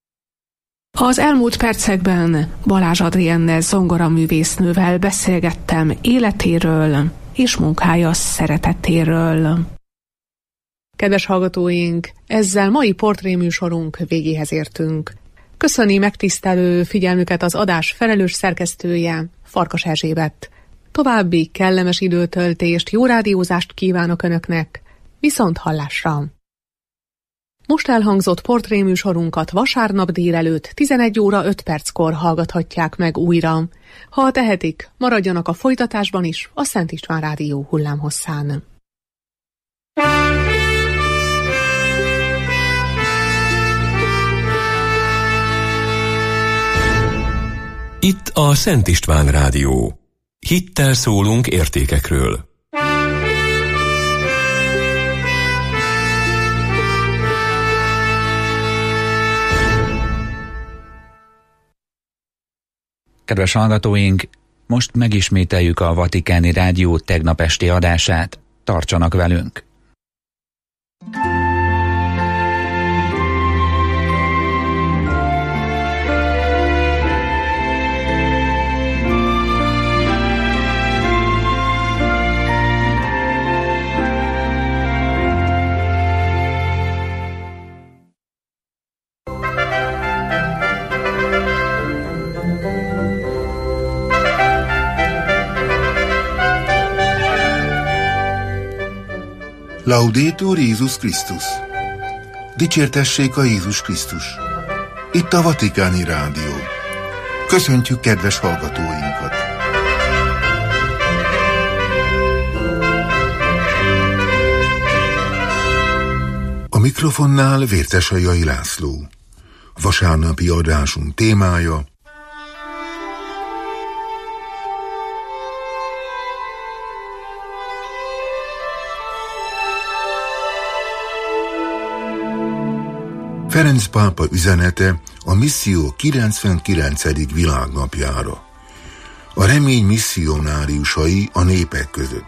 G: Az elmúlt percekben Balázs Adriennel zongoraművésznővel beszélgettem életéről és munkája szeretetéről. Kedves hallgatóink, ezzel mai portréműsorunk végéhez értünk. Köszöni megtisztelő figyelmüket az adás felelős szerkesztője, Farkas Erzsébet. További kellemes időtöltést, jó rádiózást kívánok Önöknek, viszont hallásra! Most elhangzott portréműsorunkat vasárnap délelőtt tizenegy óra öt perckor hallgathatják meg újra. Ha tehetik, maradjanak a folytatásban is a Szent István Rádió hullámhosszán.
C: Itt a Szent István Rádió. Hittel szólunk értékekről.
I: Kedves hallgatóink, most megismételjük a Vatikáni Rádió tegnap esti adását. Tartsanak velünk!
J: Laudetur Jézus Krisztus! Dicsértessék a Jézus Krisztus! Itt a Vatikáni Rádió. Köszöntjük kedves hallgatóinkat! mikrofonnál Vértesajai László. Vasárnapi adásunk témája: Ferenc pápa üzenete a misszió kilencvenkilencedik világnapjára. A remény misszionáriusai a népek között.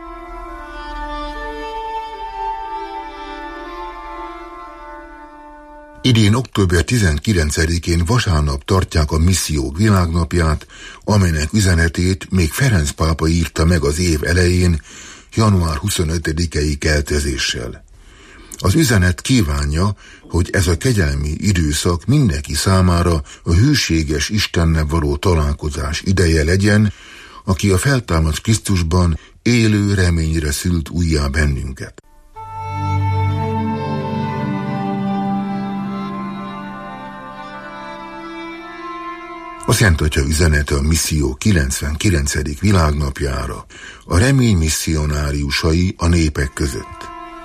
J: Idén október tizenkilencedikén vasárnap tartják a missziók világnapját, amelynek üzenetét még Ferenc pápa írta meg az év elején, január huszonötödikei keltezéssel. Az üzenet kívánja, hogy ez a kegyelmi időszak mindenki számára a hűséges Istennel való találkozás ideje legyen, aki a feltámadt Krisztusban élő reményre szült újjá bennünket. A Szent Atya üzenete a misszió kilencvenkilencedik világnapjára, a remény misszionáriusai a népek között.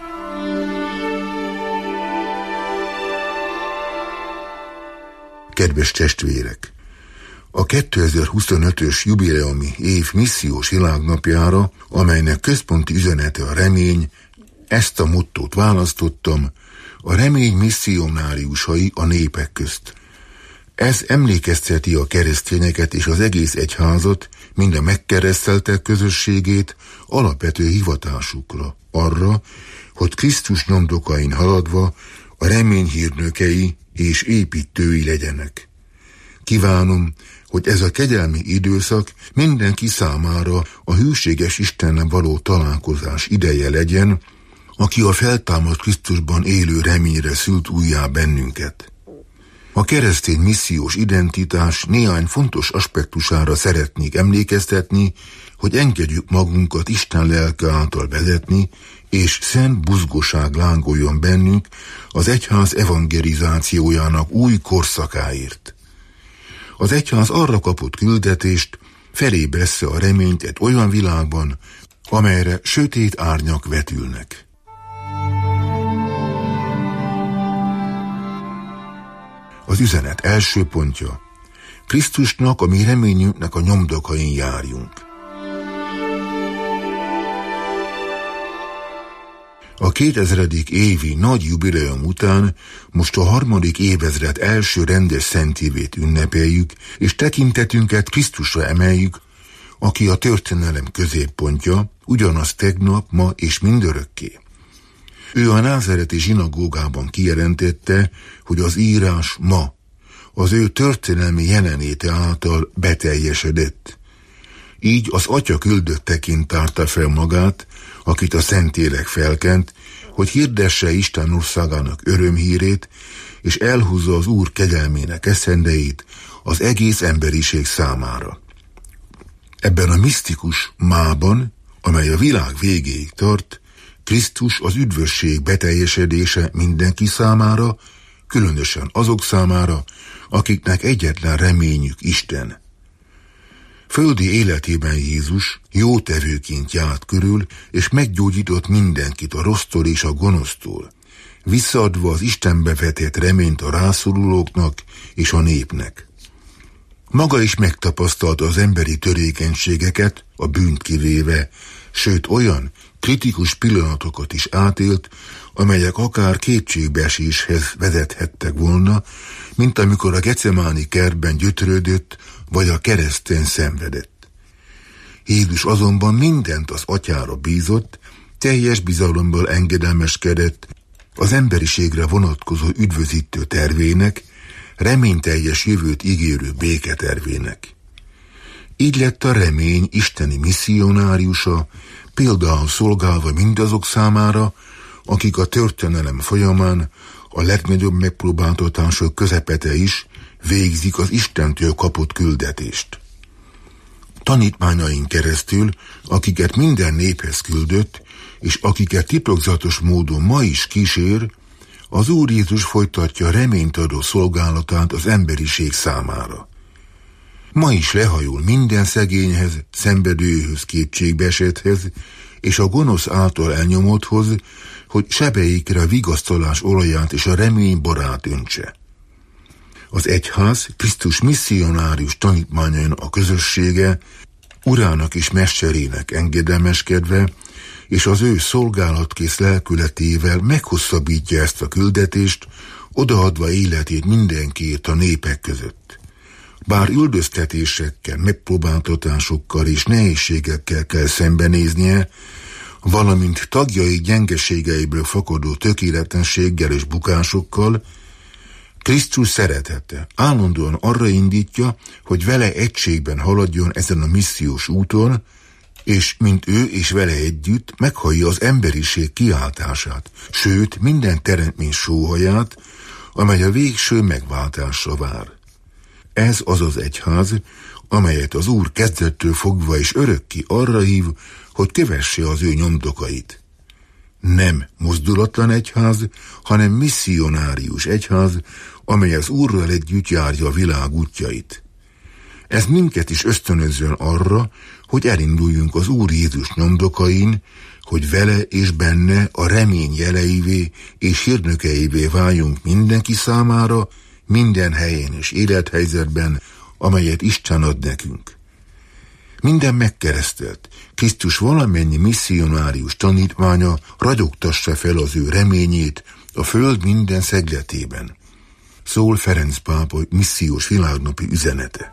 J: Kedves testvérek! A kétezer-huszonötös jubileumi év missziós világnapjára, amelynek központi üzenete a remény, ezt a mottót választottam: a remény misszionáriusai a népek közt. Ez emlékezteti a keresztényeket és az egész egyházat, mind a megkereszteltek közösségét alapvető hivatásukra, arra, hogy Krisztus nyomdokain haladva a remény hírnökei és építői legyenek. Kívánom, hogy ez a kegyelmi időszak mindenki számára a hűséges Istennel való találkozás ideje legyen, aki a feltámadt Krisztusban élő reményre szült újjá bennünket. A keresztény missziós identitás néhány fontos aspektusára szeretnék emlékeztetni, hogy engedjük magunkat Isten lelke által vezetni, és szent buzgóság lángoljon bennünk az egyház evangelizációjának új korszakáért. Az egyház arra kapott küldetést, felébressze a reményt egy olyan világban, amelyre sötét árnyak vetülnek. Az üzenet első pontja: Krisztusnak, a mi reményünknek a nyomdokain járjunk. A kétezredik évi nagy jubileum után most a harmadik évezred első rendes szentévét ünnepeljük, és tekintetünket Krisztusra emeljük, aki a történelem középpontja, ugyanaz tegnap, ma és mindörökké. Ő a názáreti zsinagógában kijelentette, hogy az írás ma az ő történelmi jelenléte által beteljesedett. Így az Atya küldötteként tárta fel magát, akit a Szentlélek felkent, hogy hirdesse Isten országának örömhírét, és elhúzza az Úr kegyelmének eszendeit az egész emberiség számára. Ebben a misztikus mában, amely a világ végéig tart, Krisztus az üdvösség beteljesedése mindenki számára, különösen azok számára, akiknek egyetlen reményük Isten. Földi életében Jézus jótevőként járt körül, és meggyógyított mindenkit a rossztól és a gonosztól, visszaadva az Istenbe vetett reményt a rászorulóknak és a népnek. Maga is megtapasztalta az emberi törékenységeket, a bűnt kivéve, sőt olyan kritikus pillanatokat is átélt, amelyek akár kétségbeeséshez vezethettek volna, mint amikor a Gecemáni kertben gyötrődött, vagy a kereszten szenvedett. Jézus azonban mindent az Atyára bízott, teljes bizalomból engedelmeskedett az emberiségre vonatkozó üdvözítő tervének, reményteljes jövőt ígérő béketervének. Így lett a remény isteni misszionáriusa, például szolgálva mindazok számára, akik a történelem folyamán a legnagyobb megpróbáltatások közepete is végzik az Istentől kapott küldetést. Tanítványain keresztül, akiket minden néphez küldött, és akiket titokzatos módon ma is kísér, az Úr Jézus folytatja reményt adó szolgálatát az emberiség számára. Ma is lehajol minden szegényhez, szenvedőhöz, kétségbeesetthez, és a gonosz által elnyomotthoz, hogy sebeikre a vigasztalás olaját és a remény borát öntse. Az egyház Krisztus misszionárius tanítmányainak a közössége urának és mesterének engedelmeskedve, és az ő szolgálatkész lelkületével meghosszabbítja ezt a küldetést, odaadva életét mindenkiért a népek között. Bár üldöztetésekkel, megpróbáltatásokkal és nehézségekkel kell szembenéznie, valamint tagjai gyengeségeiből fakadó tökéletlenséggel és bukásokkal, Krisztus szeretete állandóan arra indítja, hogy vele egységben haladjon ezen a missziós úton, és mint ő és vele együtt meghallja az emberiség kiáltását, sőt minden teremtmény sóhaját, amely a végső megváltásra vár. Ez az az egyház, amelyet az Úr kezdettől fogva és örökké arra hív, hogy kövesse az ő nyomdokait. Nem mozdulatlan egyház, hanem misszionárius egyház, amely az Úrral együtt járja a világ útjait. Ez minket is ösztönözzön arra, hogy elinduljunk az Úr Jézus nyomdokain, hogy vele és benne a remény jeleivé és hírnökeivé váljunk mindenki számára, minden helyen és élethelyzetben, amelyet Isten ad nekünk. Minden megkeresztelt, Krisztus valamennyi misszionárius tanítmánya ragyogtassa fel az ő reményét a föld minden szegletében. Szól Ferenc pápa missziós világnapi üzenete.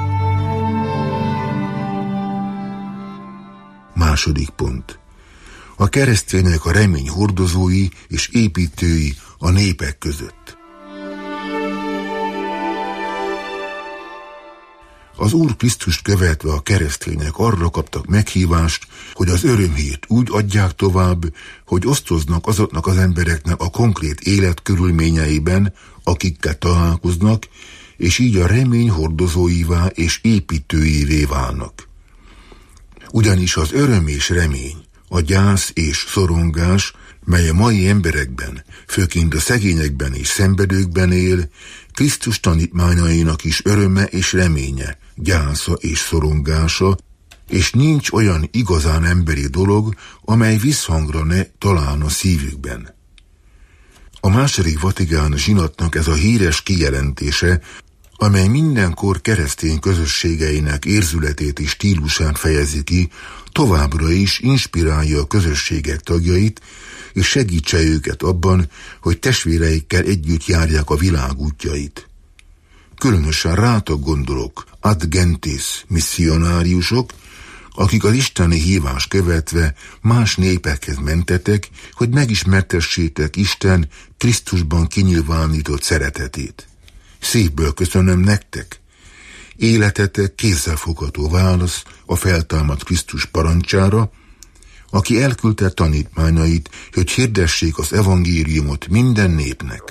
J: Második pont. A keresztények a remény hordozói és építői a népek között. Az Úr Krisztust követve a keresztények arra kaptak meghívást, hogy az örömhírt úgy adják tovább, hogy osztoznak azoknak az embereknek a konkrét életkörülményeiben, akikkel találkoznak, és így a remény hordozóivá és építőivé válnak. Ugyanis az öröm és remény, a gyász és szorongás, mely a mai emberekben, főként a szegényekben és szenvedőkben él, Krisztus tanítmányainak is öröme és reménye, gyásza és szorongása, és nincs olyan igazán emberi dolog, amely visszhangra ne találna szívükben. A második Vatikán zsinatnak ez a híres kijelentése, amely mindenkor keresztény közösségeinek érzületét és stílusát fejezi ki, továbbra is inspirálja a közösségek tagjait, és segítse őket abban, hogy testvéreikkel együtt járják a világ útjait. Különösen rátok gondolok, ad gentes misszionáriusok, akik az isteni hívás követve más népekhez mentetek, hogy megismertessétek Isten Krisztusban kinyilvánított szeretetét. Szívből köszönöm nektek. Életetek kézzelfogható válasz a feltámadt Krisztus parancsára, aki elküldte tanítmányait, hogy hirdessék az evangéliumot minden népnek.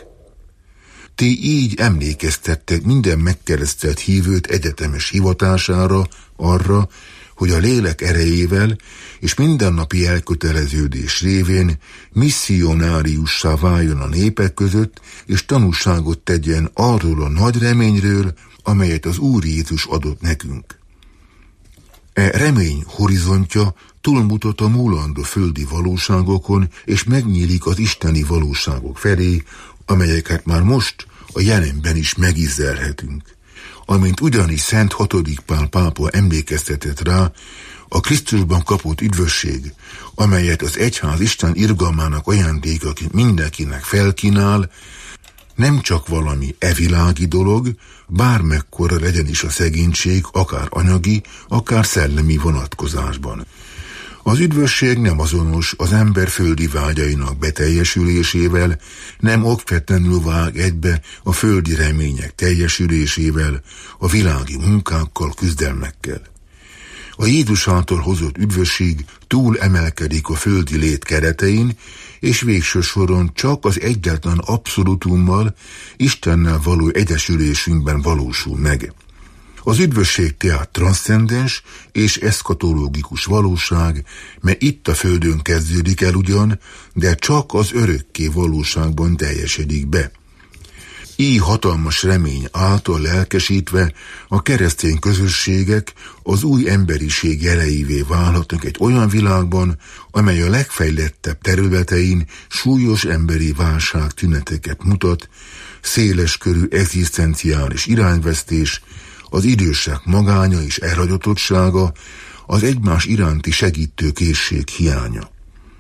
J: Ti így emlékeztettek minden megkeresztelt hívőt egyetemes hivatására, arra, hogy a lélek erejével és mindennapi elköteleződés révén misszionáriussá váljon a népek között, és tanúságot tegyen arról a nagy reményről, amelyet az Úr Jézus adott nekünk. E remény horizontja túlmutat a múlandó földi valóságokon, és megnyílik az isteni valóságok felé, amelyeket már most a jelenben is megízlelhetünk. Amint ugyanis Szent hatodik Pál pápa emlékeztetett rá, a Krisztusban kapott üdvösség, amelyet az egyház Isten irgalmának ajándékaként mindenkinek felkínál, nem csak valami evilági dolog, bármekkora legyen is a szegénység, akár anyagi, akár szellemi vonatkozásban. Az üdvösség nem azonos az ember földi vágyainak beteljesülésével, nem okvetlenül vág egybe a földi remények teljesülésével, a világi munkákkal, küzdelmekkel. A Jézus által hozott üdvösség túl emelkedik a földi lét keretein, és végső soron csak az egyetlen abszolútummal, Istennel való egyesülésünkben valósul meg. Az üdvösség tehát transzcendens és eszkatológikus valóság, mert itt a földön kezdődik el ugyan, de csak az örökké valóságban teljesedik be. Így hatalmas remény által lelkesítve a keresztény közösségek az új emberiség jeleivé válhatnak egy olyan világban, amely a legfejlettebb területein súlyos emberi válság tüneteket mutat, széleskörű egzisztenciális irányvesztés, az idősek magánya és elhagyatottsága, az egymás iránti segítőkészség hiánya.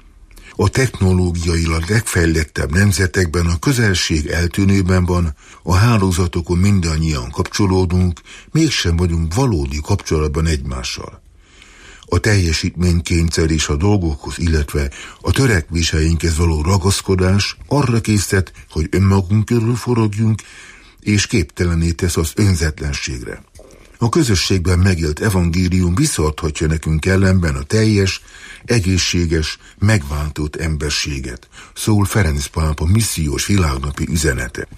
J: A technológiailag legfejlettebb nemzetekben a közelség eltűnőben van, a hálózatokon mindannyian kapcsolódunk, mégsem vagyunk valódi kapcsolatban egymással. A teljesítménykényszer és a dolgokhoz, illetve a törekvéseinkhez való ragaszkodás arra késztet, hogy önmagunk körül forogjunk, és képtelené tesz az önzetlenségre. A közösségben megélt evangélium visszaadhatja nekünk ellenben a teljes, egészséges, megváltott emberséget, szól Ferenc pápa missziós világnapi üzenete.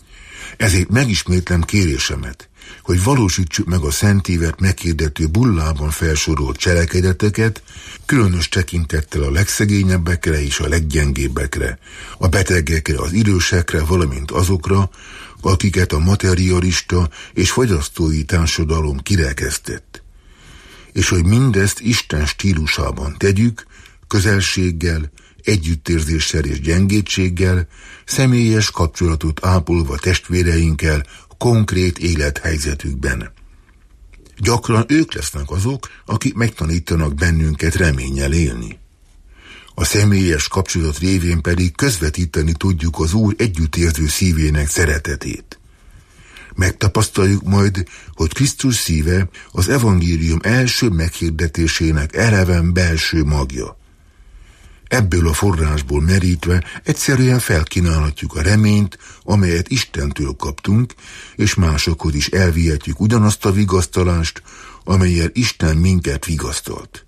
J: Ezért megismétlem kérésemet, hogy valósítsuk meg a Szentévet meghirdető bullában felsorolt cselekedeteket, különös tekintettel a legszegényebbekre és a leggyengébbekre, a betegekre, az idősekre, valamint azokra, akiket a materialista és fogyasztói társadalom kirekesztett. És hogy mindezt Isten stílusában tegyük, közelséggel, együttérzéssel és gyengétséggel, személyes kapcsolatot ápolva testvéreinkkel konkrét élethelyzetükben. Gyakran ők lesznek azok, akik megtanítanak bennünket reménnyel élni. A személyes kapcsolat révén pedig közvetíteni tudjuk az Úr együttérző szívének szeretetét. Megtapasztaljuk majd, hogy Krisztus szíve az evangélium első meghirdetésének eleven belső magja. Ebből a forrásból merítve egyszerűen felkínálhatjuk a reményt, amelyet Istentől kaptunk, és másokhoz is elvihetjük ugyanazt a vigasztalást, amellyel Isten minket vigasztalt.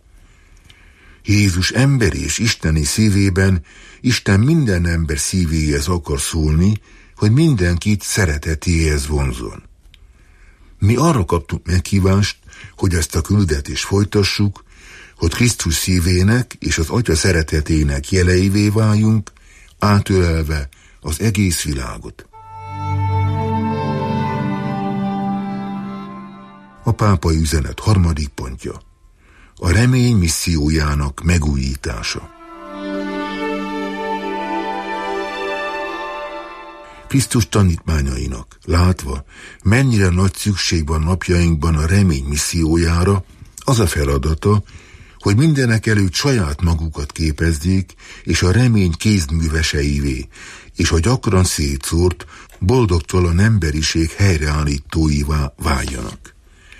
J: Jézus emberi és isteni szívében Isten minden ember szívéhez akar szólni, hogy mindenkit szeretetéhez vonzon. Mi arra kaptunk meghívást, hogy ezt a küldetést folytassuk, hogy Krisztus szívének és az Atya szeretetének jeleivé váljunk, átölelve az egész világot. A pápai üzenet harmadik pontja. A remény missziójának megújítása. Krisztus tanítványainak látva, mennyire nagy szükség van napjainkban a remény missziójára, az a feladata, hogy mindenek előtt saját magukat képezzék, és a remény kézműveseivé, és a gyakran szétszórt, boldogtalan emberiség helyreállítóivá váljanak.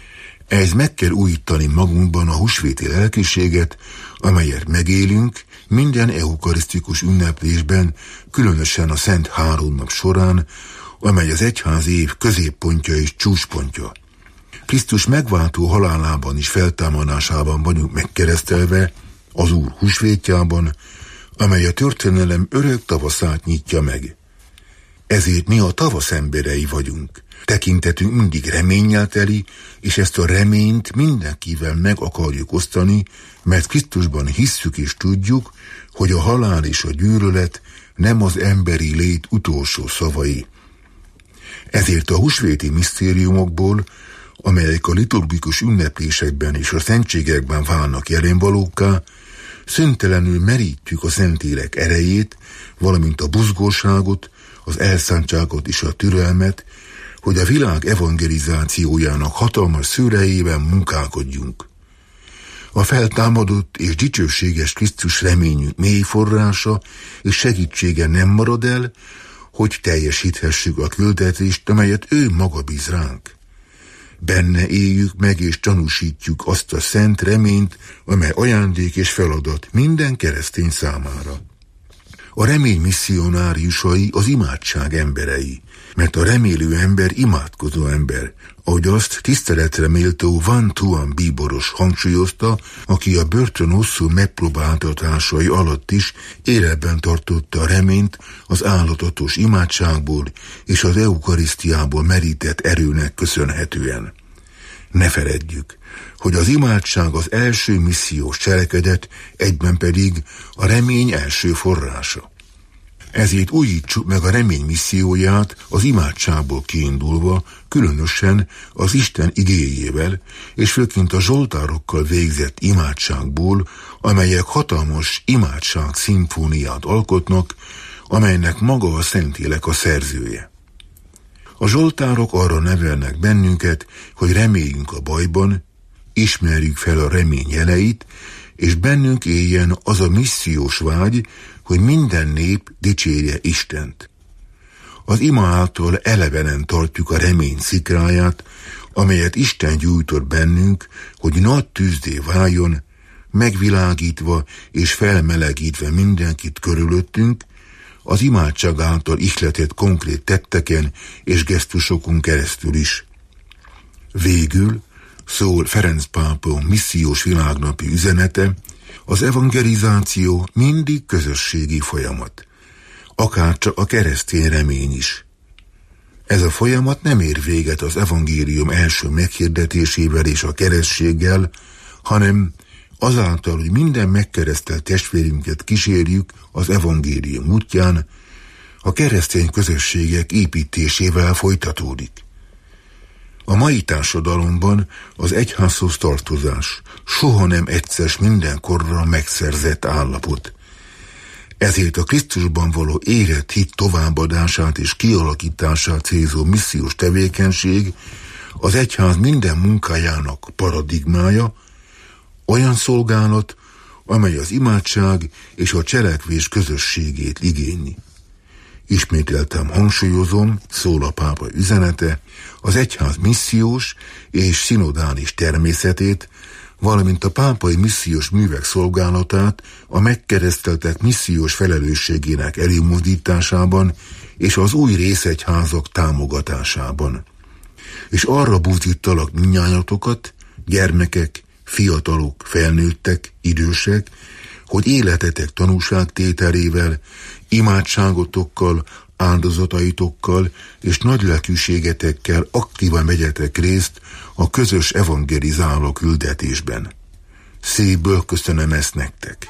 J: Ez meg kell újítani magunkban a húsvéti lelkiséget, amelyet megélünk minden eukarisztikus ünneplésben, különösen a Szent Háromnap során, amely az egyház év középpontja és csúcspontja. Krisztus megváltó halálában és feltámadásában vagyunk megkeresztelve, az Úr húsvétjában, amely a történelem örök tavaszát nyitja meg. Ezért mi a tavasz emberei vagyunk. Tekintetünk mindig reménnyel teli, és ezt a reményt mindenkivel meg akarjuk osztani, mert Krisztusban hisszük és tudjuk, hogy a halál és a gyűlölet nem az emberi lét utolsó szavai. Ezért a húsvéti misztériumokból, amelyek a liturgikus ünneplésekben és a szentségekben válnak jelenvalókká, szüntelenül merítjük a Szentlélek erejét, valamint a buzgóságot, az elszántságot és a türelmet, hogy a világ evangelizációjának hatalmas szőrejében munkálkodjunk. A feltámadott és dicsőséges Krisztus reményünk mély forrása és segítsége nem marad el, hogy teljesíthessük a küldetést, amelyet ő maga bíz ránk. Benne éljük meg és tanúsítjuk azt a szent reményt, amely ajándék és feladat minden keresztény számára. A remény misszionáriusai az imádság emberei, mert a remélő ember imádkozó ember, ahogy azt tiszteletre méltó Van Tuan bíboros hangsúlyozta, aki a börtön hosszú megpróbáltatásai alatt is életben tartotta a reményt az állatatos imádságból és az eukarisztiából merített erőnek köszönhetően. Ne feledjük, hogy az imádság az első missziós cselekedet, egyben pedig a remény első forrása. Ezért újítsuk meg a remény misszióját az imádságból kiindulva, különösen az Isten igéjével, és főként a zsoltárokkal végzett imádságból, amelyek hatalmas imádság szimfóniát alkotnak, amelynek maga a Szentlélek a szerzője. A zsoltárok arra nevelnek bennünket, hogy reméljünk a bajban, ismerjük fel a remény jeleit, és bennünk éljen az a missziós vágy, hogy minden nép dicsérje Istent. Az ima által elevenen tartjuk a remény szikráját, amelyet Isten gyújtott bennünk, hogy nagy tűzdé váljon, megvilágítva és felmelegítve mindenkit körülöttünk, az imádság által ihletett konkrét tetteken és gesztusokon keresztül is. Végül szól Ferenc pápa missziós világnapi üzenete, az evangelizáció mindig közösségi folyamat, akárcsak a keresztény remény is. Ez a folyamat nem ér véget az evangélium első meghirdetésével és a keresztséggel, hanem azáltal, hogy minden megkeresztelt testvérünket kísérjük az evangélium útján, a keresztény közösségek építésével folytatódik. A mai társadalomban az egyházhoz tartozás soha nem egyszer mindenkorra megszerzett állapot. Ezért a Krisztusban való érett hit továbbadását és kialakítását célzó missziós tevékenység az egyház minden munkájának paradigmája, olyan szolgálat, amely az imádság és a cselekvés közösségét igényli. Ismételtem hangsúlyozom, szól a pápa üzenete, az egyház missziós és szinodális természetét, valamint a pápai missziós művek szolgálatát a megkereszteltek missziós felelősségének előmozdításában és az új részegyházak támogatásában. És arra búzítalak mindnyájatokat, gyermekek, fiatalok, felnőttek, idősek, hogy életetek tanúságtételével, imádságotokkal, áldozataitokkal és nagylelkűségetekkel aktívan vegyetek részt a közös evangelizáló küldetésben. Szívből köszönöm ezt nektek.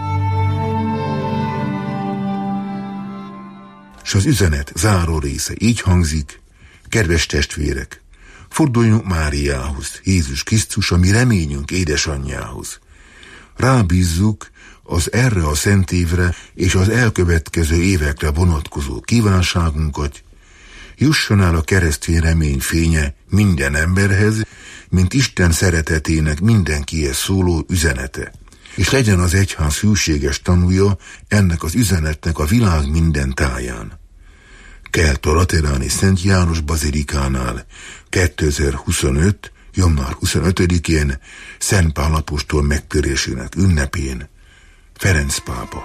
J: És az üzenet záró része így hangzik: kedves testvérek, forduljunk Máriához, Jézus Krisztus, a mi reményünk édesanyjához. Rábízzuk az erre a szent évre és az elkövetkező évekre vonatkozó kívánságunkat, jusson el a keresztény remény fénye minden emberhez, mint Isten szeretetének mindenkihez szóló üzenete, és legyen az egyház hűséges tanúja ennek az üzenetnek a világ minden táján. Kelt a Lateráni Szent János Bazilikánál kétezer-huszonöt. január huszonötödikén Szent Pál apostol megtörésének ünnepén Ferenc pápa.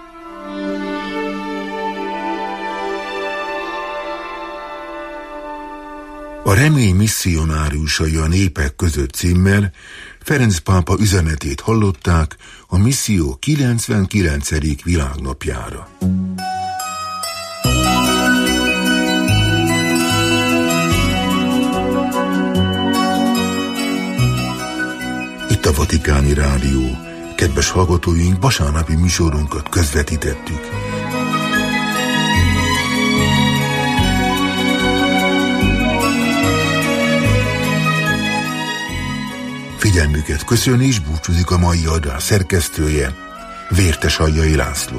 J: A remény misszionáriusai a népek között címmel Ferenc pápa üzenetét hallották a misszió kilencvenkilencedik világnapjára. Itt a Vatikáni Rádió. Kedves hallgatóink, vasárnapi műsorunkat közvetítettük. Figyelmüket köszöni és búcsúzik a mai adás szerkesztője, Vértes Aljai László.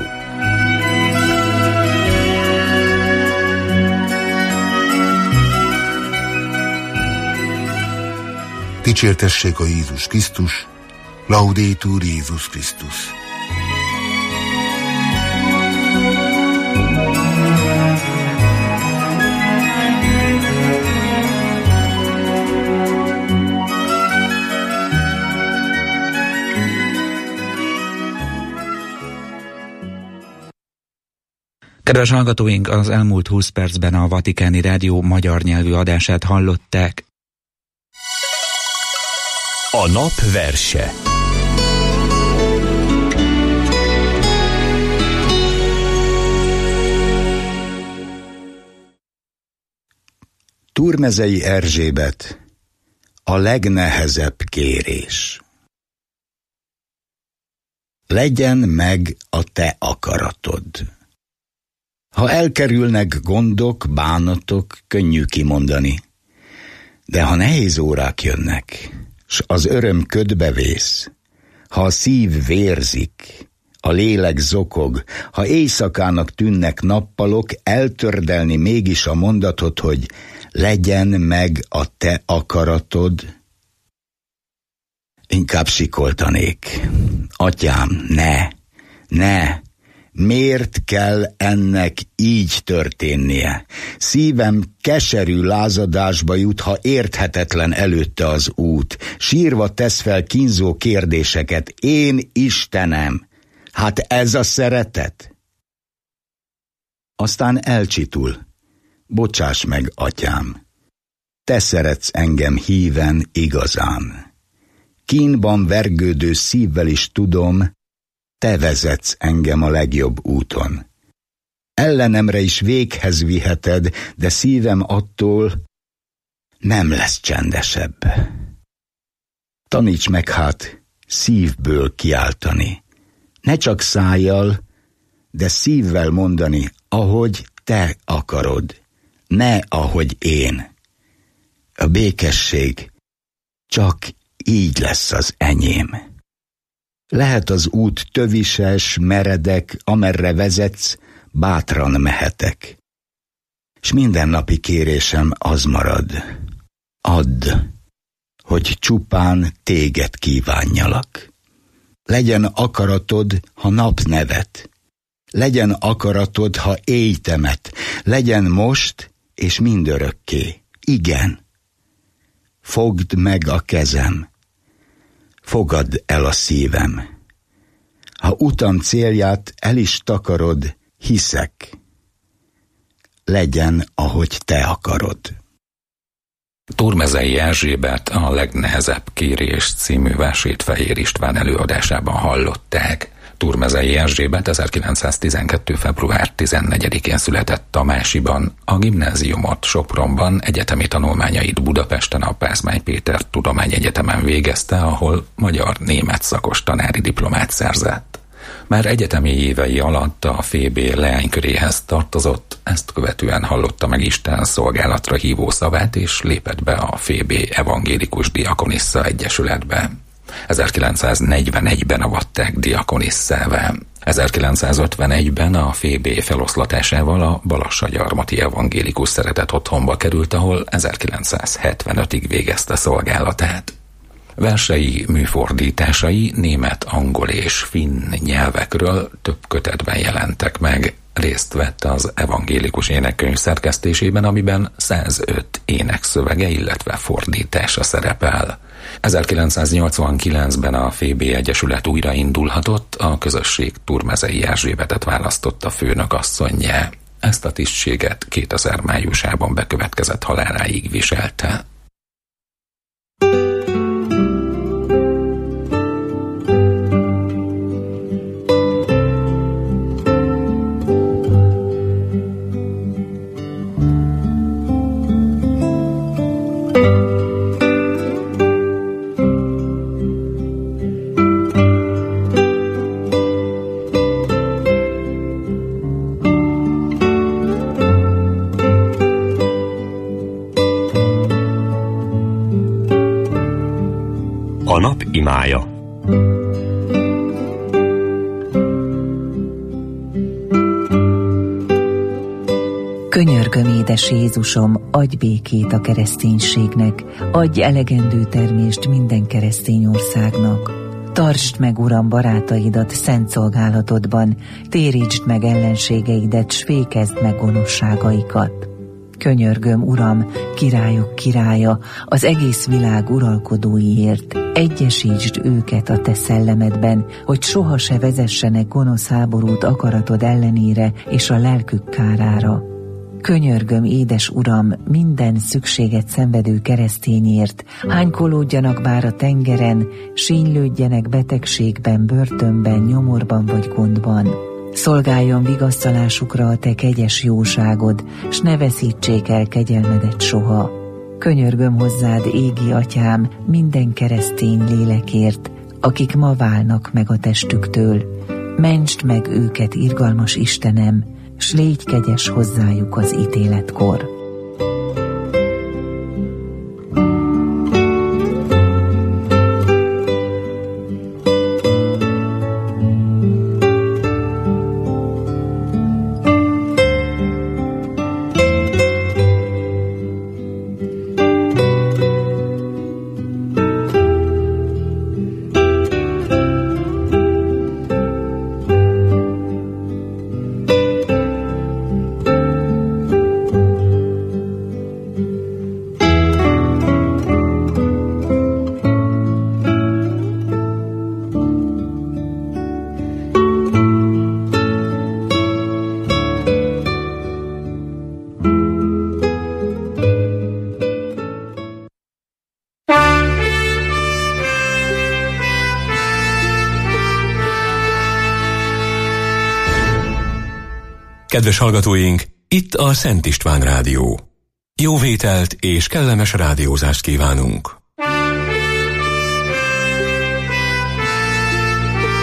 J: Dicsértessék a Jézus Krisztus, Laudetur Jézus Krisztus.
I: Kedves hallgatóink, az elmúlt húsz percben a Vatikáni Rádió magyar nyelvű adását hallották.
E: A nap verse. Turmezei Erzsébet, a legnehezebb kérés. Legyen meg a te akaratod.
K: Ha elkerülnek gondok, bánatok, könnyű kimondani. De ha nehéz órák jönnek, s az öröm ködbe vész, ha a szív vérzik, a lélek zokog, ha éjszakának tűnnek nappalok, eltördelni mégis a mondatot, hogy legyen meg a te akaratod, inkább sikoltanék. Atyám, ne, ne, miért kell ennek így történnie? Szívem keserű lázadásba jut, ha érthetetlen előtte az út. Sírva tesz fel kínzó kérdéseket. Én Istenem, hát ez a szeretet? Aztán elcsitul. Bocsáss meg, atyám. Te szeretsz engem híven igazán. Kínban vergődő szívvel is tudom, te vezetsz engem a legjobb úton. Ellenemre is véghez viheted, de szívem attól nem lesz csendesebb. Taníts meg hát szívből kiáltani. Ne csak szájjal, de szívvel mondani, ahogy te akarod, ne ahogy én. A békesség csak így lesz az enyém. Lehet az út tövises, meredek, amerre vezetsz, bátran mehetek. S mindennapi kérésem az marad. Add, hogy csupán téged kívánjalak. Legyen akaratod, ha nap nevet. Legyen akaratod, ha éj temet. Legyen most és mindörökké. Igen. Fogd meg a kezem. Fogadd el a szívem. Ha utam célját el is takarod, hiszek. Legyen, ahogy te akarod.
L: Turmezei Erzsébet a Legnehezebb kérés című versét Fehér István előadásában hallották. Turmezei Erzsébet ezerkilencszáztizenkettő. február tizennegyedikén született Tamásiban, a gimnáziumot Sopronban, egyetemi tanulmányait Budapesten a Pázmány Péter Tudományegyetemen végezte, ahol magyar-német szakos tanári diplomát szerzett. Már egyetemi évei alatt a fé bé leányköréhez tartozott, ezt követően hallotta meg Isten szolgálatra hívó szavát, és lépett be a fé bé Evangélikus Diakonissza Egyesületbe. ezerkilencszáznegyvenegyben avatták diakonisszává. ezerkilencszázötvenegyben a fé bé feloszlatásával a Balassagyarmati Evangélikus Szeretet Otthonba került, ahol ezerkilencszázhetvenötig végezte szolgálatát. Versei, műfordításai német, angol és finn nyelvekről több kötetben jelentek meg. Részt vett az evangélikus énekkönyv szerkesztésében, amiben százöt énekszövege, illetve fordítása szerepel. ezerkilencszáznyolcvankilencben a fé bé Egyesület újraindulhatott, a közösség Turmezei Erzsébetet választotta főnök asszonnyá. Ezt a tisztséget kétezer májusában bekövetkezett haláláig viselte.
E: A nap imája.
M: Könyörgöm, édes Jézusom, adj békét a kereszténységnek, adj elegendő termést minden keresztény országnak. Tartsd meg, Uram, barátaidat szent szolgálatodban, térítsd meg ellenségeidet, s fékezd meg gonoszságaikat. Könyörgöm, Uram, királyok királya, az egész világ uralkodóiért, egyesítsd őket a te szellemedben, hogy soha se vezessenek gonosz háborút akaratod ellenére és a lelkük kárára. Könyörgöm, édes Uram, minden szükséget szenvedő keresztényért, hánykolódjanak bár a tengeren, sínylődjenek betegségben, börtönben, nyomorban vagy gondban. Szolgáljon vigasztalásukra a te kegyes jóságod, s ne veszítsék el kegyelmedet soha. Könyörgöm hozzád, égi atyám, minden keresztény lélekért, akik ma válnak meg a testüktől. Mentsd meg őket, irgalmas Istenem, s légy kegyes hozzájuk az ítéletkor.
C: Kedves hallgatóink, itt a Szent István Rádió. Jó vételt és kellemes rádiózást kívánunk!